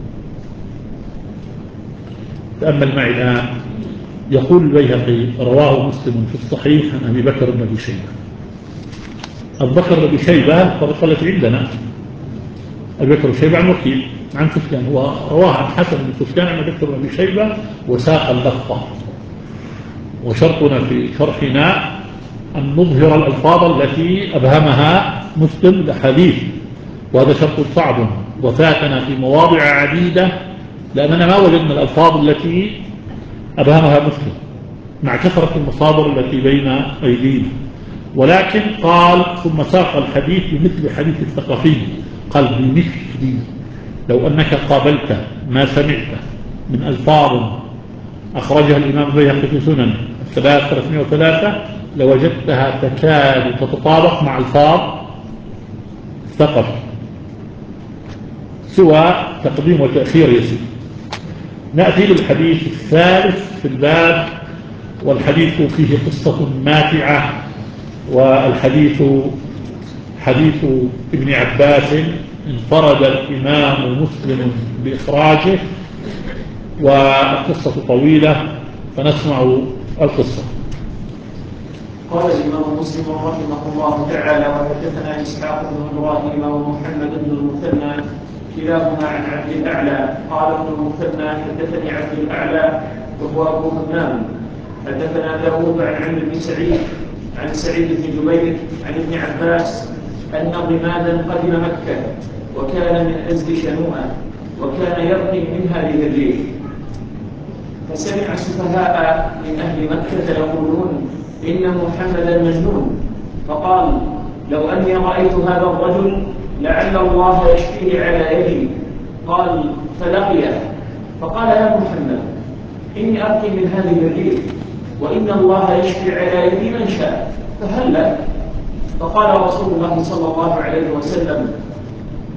تأمل معي الآن. يقول البيهقي: رواه مسلم في الصحيح عن أبي بكر بن أبي شيبة. أبو بكر بن أبي شيبة الطريقة التي عندنا أبي بكر بن شيبة عن وكيل عن سفيان، هو رواه عن حسن بن سفيان عن أبي بكر بن أبي شيبة وساق اللفظة. وشرطنا في شرحنا أن نظهر الألفاظ التي أبهمها مسلم الأحاديث، وهذا شرط صعب وفاتنا في مواضع عديدة لأننا ما وجدنا الألفاظ التي أبهمها مسلم مع كثرة المصادر التي بين أيدينا. ولكن قال: ثم ساق الحديث بمثل حديث الثقفي. قال: بمثل، لو أنك قابلت ما سمعت من ألفاظ أخرجها الإمام البيهقي في سنن ثلاثمائة وثلاثة لوجدتها تكاد تتطابق مع ألفاظ الثقفي، سوى تقديم وتأخير يسير. نأتي للحديث الثالث في الباب، والحديث فيه قصة ماتعة، والحديث حديث ابن عباس انفرد الإمام مسلم بإخراجه، والقصة طويلة فنسمع القصة. قال الإمام مسلم رحمه الله تعالى: وحدثنا إسحاق بن إبراهيم ومحمد بن المثنى كلاهما عن عبد الأعلى. قال ابن المثنى: حدثني عبد الأعلى وهو أبو همام. حدثنا داود عن عمرو بن سعيد عن سعيد بن جبير عن ابن عباس أن ضمادا قدم مكة وكان من أزد شنوءة وكان يرقي منها للريح، فسمع سفهاء من أهل مكة يقولون: إن محمدا مجنون، فقال: لو أني رأيت هذا الرجل لعل الله يشفيه على يدي. قال: فلقيه فقال: يا محمد، إني أرقي من هذه الريح وإن الله يشفي على يدي من شاء، فهل لك؟ فقال رسول الله صلى الله عليه وسلم: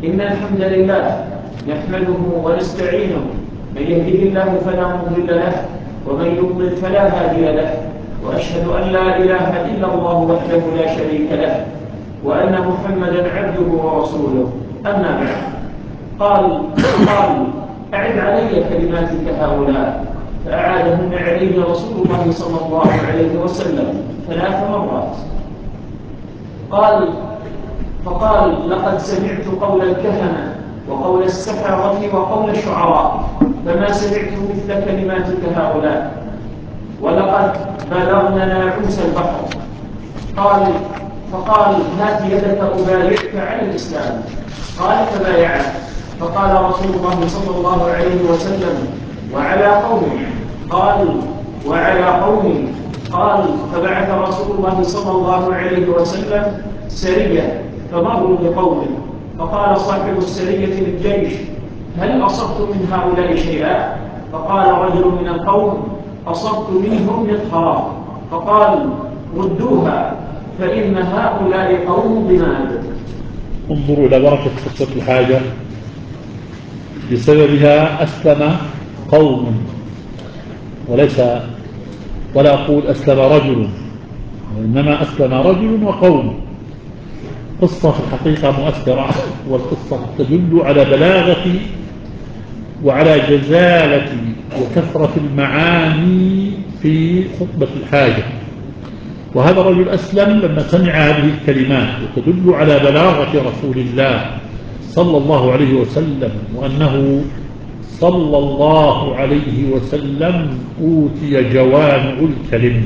إن الحمد لله نحمده ونستعينه، من يهده الله فلا مضل له ومن يضلل فلا هادي له، وأشهد أن لا إله إلا الله وحده لا شريك له، وأن محمدا عبده ورسوله. أما بعد، قال قال أعد علي كلماتك هؤلاء، فأعادهن عليه رسول الله صلى الله عليه وسلم ثلاث مرات. قال فقال لقد سمعت قول الكهنة وقول السحرة وقول الشعراء، فما سمعت مثل كلماتك هؤلاء، ولقد بلغنا ناعوس البحر. قال فقال هات يدك أبايعك على الإسلام. قال فبايعه. فقال رسول الله صلى الله عليه وسلم وعلى قومه. قال وعلى قومه. قال فبعث رسول الله صلى الله عليه وسلم سرية فمروا بقومه، فقال صاحب السرية للجيش هل أصبت من هؤلاء شيئا؟ فقال رجل من القوم أصبت منهم مطهرا. فقال ردوها فإن هؤلاء قوم ضماد. انظروا إلى بركة قصة الحاجة، بسببها أسلم قوم، وليس ولا أقول أسلم رجل، وإنما أسلم رجل وقوم. قصة في الحقيقة مؤثرة، والقصة تدل على بلاغة وعلى جزالة وكثرة المعاني في خطبة الحاجة. وهذا الرجل أسلم لما سمع هذه الكلمات، وتدل على بلاغة رسول الله صلى الله عليه وسلم، وأنه صلى الله عليه وسلم أوتي جوامع الكلم.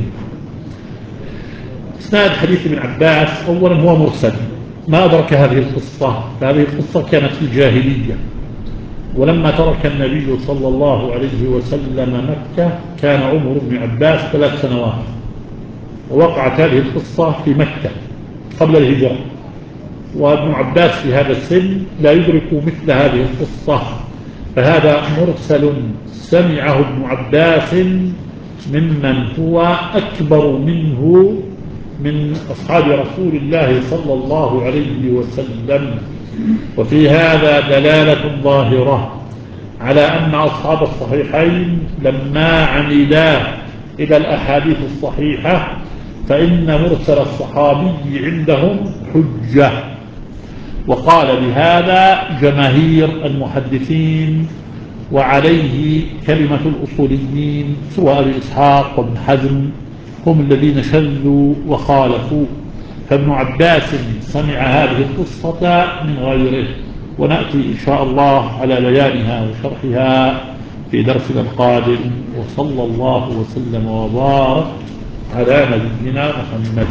إسناد حديث ابن عباس أولا هو مرسل، ما أدرك هذه القصة، فهذه القصة كانت في الجاهلية، ولما ترك النبي صلى الله عليه وسلم مكة كان عمر ابن عباس ثلاث سنوات، ووقعت هذه القصة في مكة قبل الهجرة، وابن عباس في هذا السن لا يدرك مثل هذه القصة، فهذا مرسل سمعه ابن عباس ممن هو أكبر منه من أصحاب رسول الله صلى الله عليه وسلم. وفي هذا دلالة ظاهرة على أن أصحاب الصحيحين لما عمدا إلى الأحاديث الصحيحة فإن مرسل الصحابي عندهم حجة. وقال بهذا جماهير المحدثين، وعليه كلمة الأصوليين سواء أبي إسحاق وابن حزم، هم الذين شذوا وخالفوا. فابن عباس سمع هذه القصة من غيره، ونأتي إن شاء الله على بيانها وشرحها في درسنا القادم. وصلى الله وسلم وبارك على نبينا محمد.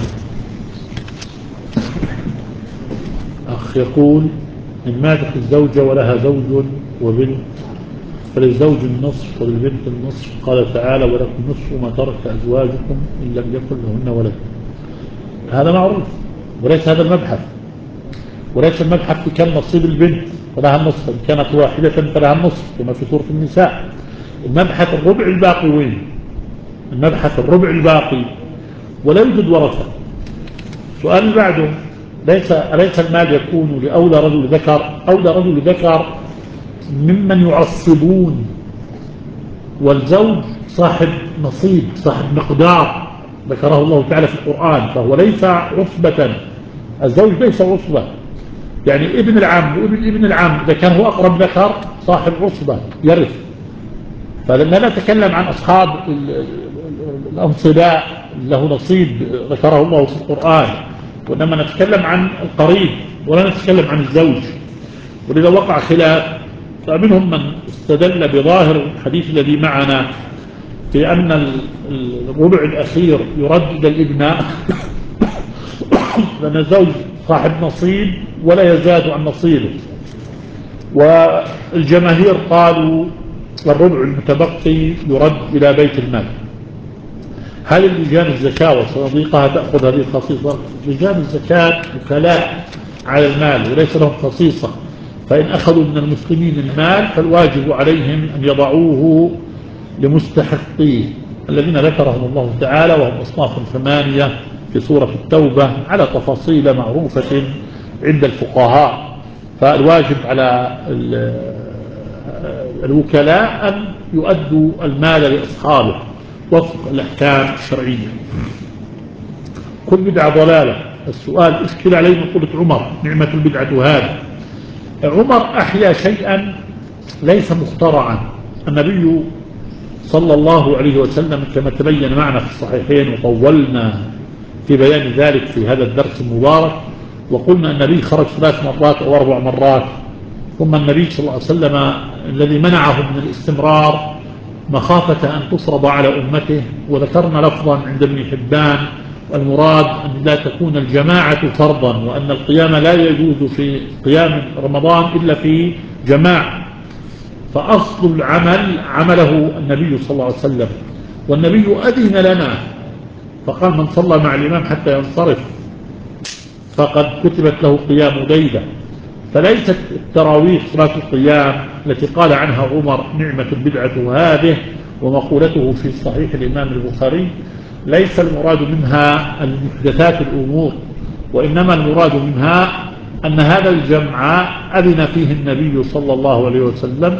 أخ يقول إن ماتت الزوجة ولها زوج وبنت فللزوج النصف وللبنت النصف، قال تعالى ولكم نصف ما ترك أزواجكم إن لم يكن لهن ولد. هذا معروف، وليس هذا المبحث، وليس المبحث في كم نصيب البنت فلها النصف، إن كانت واحدة فلها النصف كما في سورة النساء. المبحث الربع الباقي وين؟ المبحث الربع الباقي ولا يوجد ورثة. سؤال بعده، ليس أليس المال يكون لأولى رجل ذكر؟ أولى رجل ذكر ممن يعصبون، والزوج صاحب نصيب صاحب مقدار ذكره الله تعالى في القرآن، فهو ليس عصبة. الزوج ليس عصبة، يعني ابن العم وابن ابن العم إذا كان هو أقرب ذكر صاحب عصبة يرث. فلما نتكلم عن أصحاب الأنصباء له نصيب ذكره الله في القرآن، وإنما نتكلم عن القريب ولا نتكلم عن الزوج. ولذا وقع خلاف، فمنهم من استدل بظاهر الحديث الذي معنا في أن الربع الأخير يرد إلى الإبناء لأن الزوج صاحب نصيب ولا يزاد عن نصيبه. والجماهير قالوا الربع المتبقي يرد إلى بيت المال. هل لجان الزكاة وصناديقها تأخذ هذه الخصيصة؟ لجان الزكاة وكلاء على المال وليس لهم خصيصة، فإن أخذوا من المسلمين المال فالواجب عليهم أن يضعوه لمستحقيه الذين ذكرهم الله تعالى، وهم أصناف ثمانية في سورة التوبة على تفاصيل معروفة عند الفقهاء. فالواجب على الوكلاء أن يؤدوا المال لأصحابه وفق الأحكام الشرعية. كل بدعة ضلالة. السؤال اشكل عليه مقولة عمر نعمة البدعة هذه. عمر أحيا شيئا ليس مخترعا. النبي صلى الله عليه وسلم كما تبين معنا في الصحيحين وطولنا في بيان ذلك في هذا الدرس المبارك، وقلنا النبي خرج ثلاث مرات أو أربع مرات، ثم النبي صلى الله عليه وسلم الذي منعه من الاستمرار مخافة أن تفرض على أمته، وذكرنا لفظا عند ابن حبان المراد أن لا تكون الجماعة فرضا، وأن القيام لا يجوز في قيام رمضان إلا في جماعة، فأصل العمل عمله النبي صلى الله عليه وسلم، والنبي أذن لنا فقال من صلى مع الإمام حتى ينصرف فقد كتبت له قيام ليلة. فليست التراويح صلاة القيام التي قال عنها عمر نعمة البدعة هذه ومقولته في صحيح الإمام البخاري، ليس المراد منها المحدثات الأمور، وإنما المراد منها أن هذا الجمع أذن فيه النبي صلى الله عليه وسلم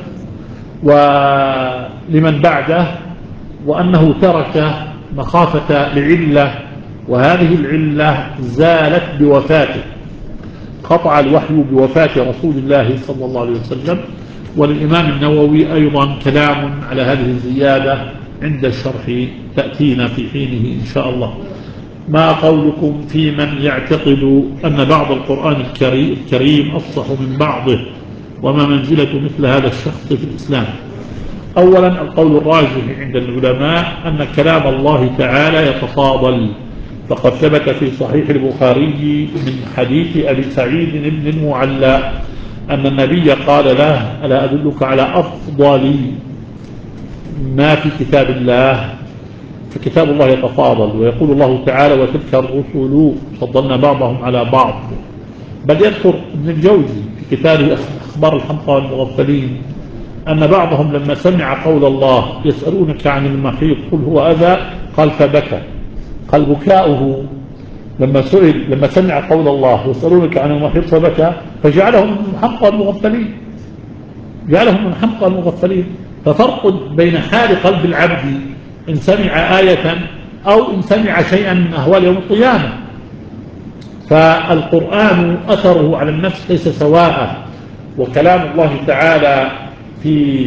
ولمن بعده، وأنه ترك مخافة لعلة، وهذه العلة زالت بوفاته، قطع الوحي بوفاة رسول الله صلى الله عليه وسلم. وللإمام النووي أيضا كلام على هذه الزيادة عند الشرح تأتينا في حينه إن شاء الله. ما قولكم في من يعتقد أن بعض القرآن الكريم أفصح من بعضه، وما منزلة مثل هذا الشخص في الإسلام؟ أولا القول الراجح عند العلماء أن كلام الله تعالى يتفاضل، فقد ثبت في صحيح البخاري من حديث أبي سعيد بن المعلى أن النبي قال له ألا أدلك على أفضل ما في كتاب الله؟ فكتاب الله يتفاضل، ويقول الله تعالى وتلك الرسل فضلنا بعضهم على بعض. بل يذكر ابن الجوزي في كتابه أخبار الحمقى والمغفلين أن بعضهم لما سمع قول الله يسألونك عن المحيط قل هو أذى قال فبكى. قال بكاؤه لما سئل لما سمع قول الله يسألونك عن المحيط فبكى، فجعلهم من الحمقى والمغفلين، جعلهم من الحمقى والمغفلين. ففرق بين حال قلب العبد إن سمع آية أو إن سمع شيئا من أهوال يوم القيامة. فالقرآن أثره على النفس ليس سواء، وكلام الله تعالى في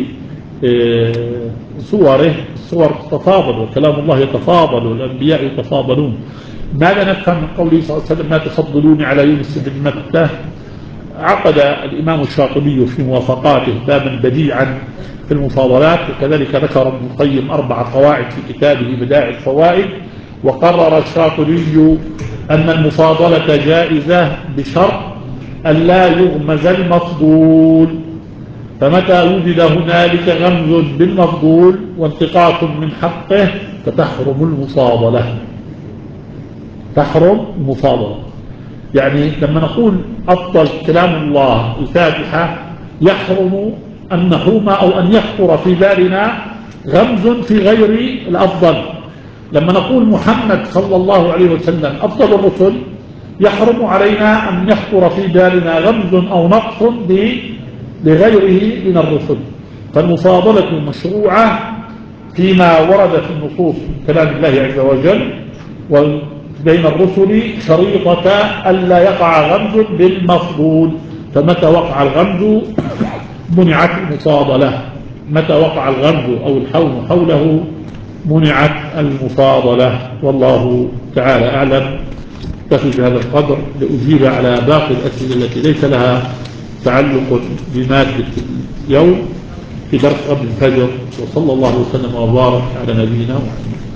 صوره الصور تتفاضل، وكلام الله يتفاضل، والأنبياء يتفاضلون. ماذا نفهم من قوله صلى الله عليه وسلم ما تفضلون على يونس بن متى؟ عقد الإمام الشاطبي في موافقاته بابا بديعا في المفاضلات، وكذلك ذكر ابن القيم أربع قواعد في كتابه بدائع الفوائد. وقرر الشاطبي أن المفاضلة جائزة بشرط أن لا يغمز المفضول، فمتى وجد هنالك غمز بالمفضول وانتقاص من حقه فتحرم المفاضلة. تحرم المفاضلة يعني لما نقول أفضل كلام الله الفاتحة يحرم أن نحوم أو أن يخطر في بالنا غمز في غير الأفضل. لما نقول محمد صلى الله عليه وسلم أفضل الرسل يحرم علينا أن يخطر في بالنا غمز أو نقص لغيره من الرسل. فالمفاضلة مشروعة فيما ورد في النصوص كلام الله عز وجل، وبين الرسل شريطة ألا يقع غمز بالمفضول، فمتى وقع الغمز منعت المفاضلة، متى وقع الغمز أو الحوم حوله منعت المفاضلة. والله تعالى أعلم. أكتفي بهذا القدر لأجيب على باقي الأسئلة التي ليس لها تعلق بمادة اليوم في درس قبل الفجر. وصلى الله وسلم وبارك على نبينا محمد.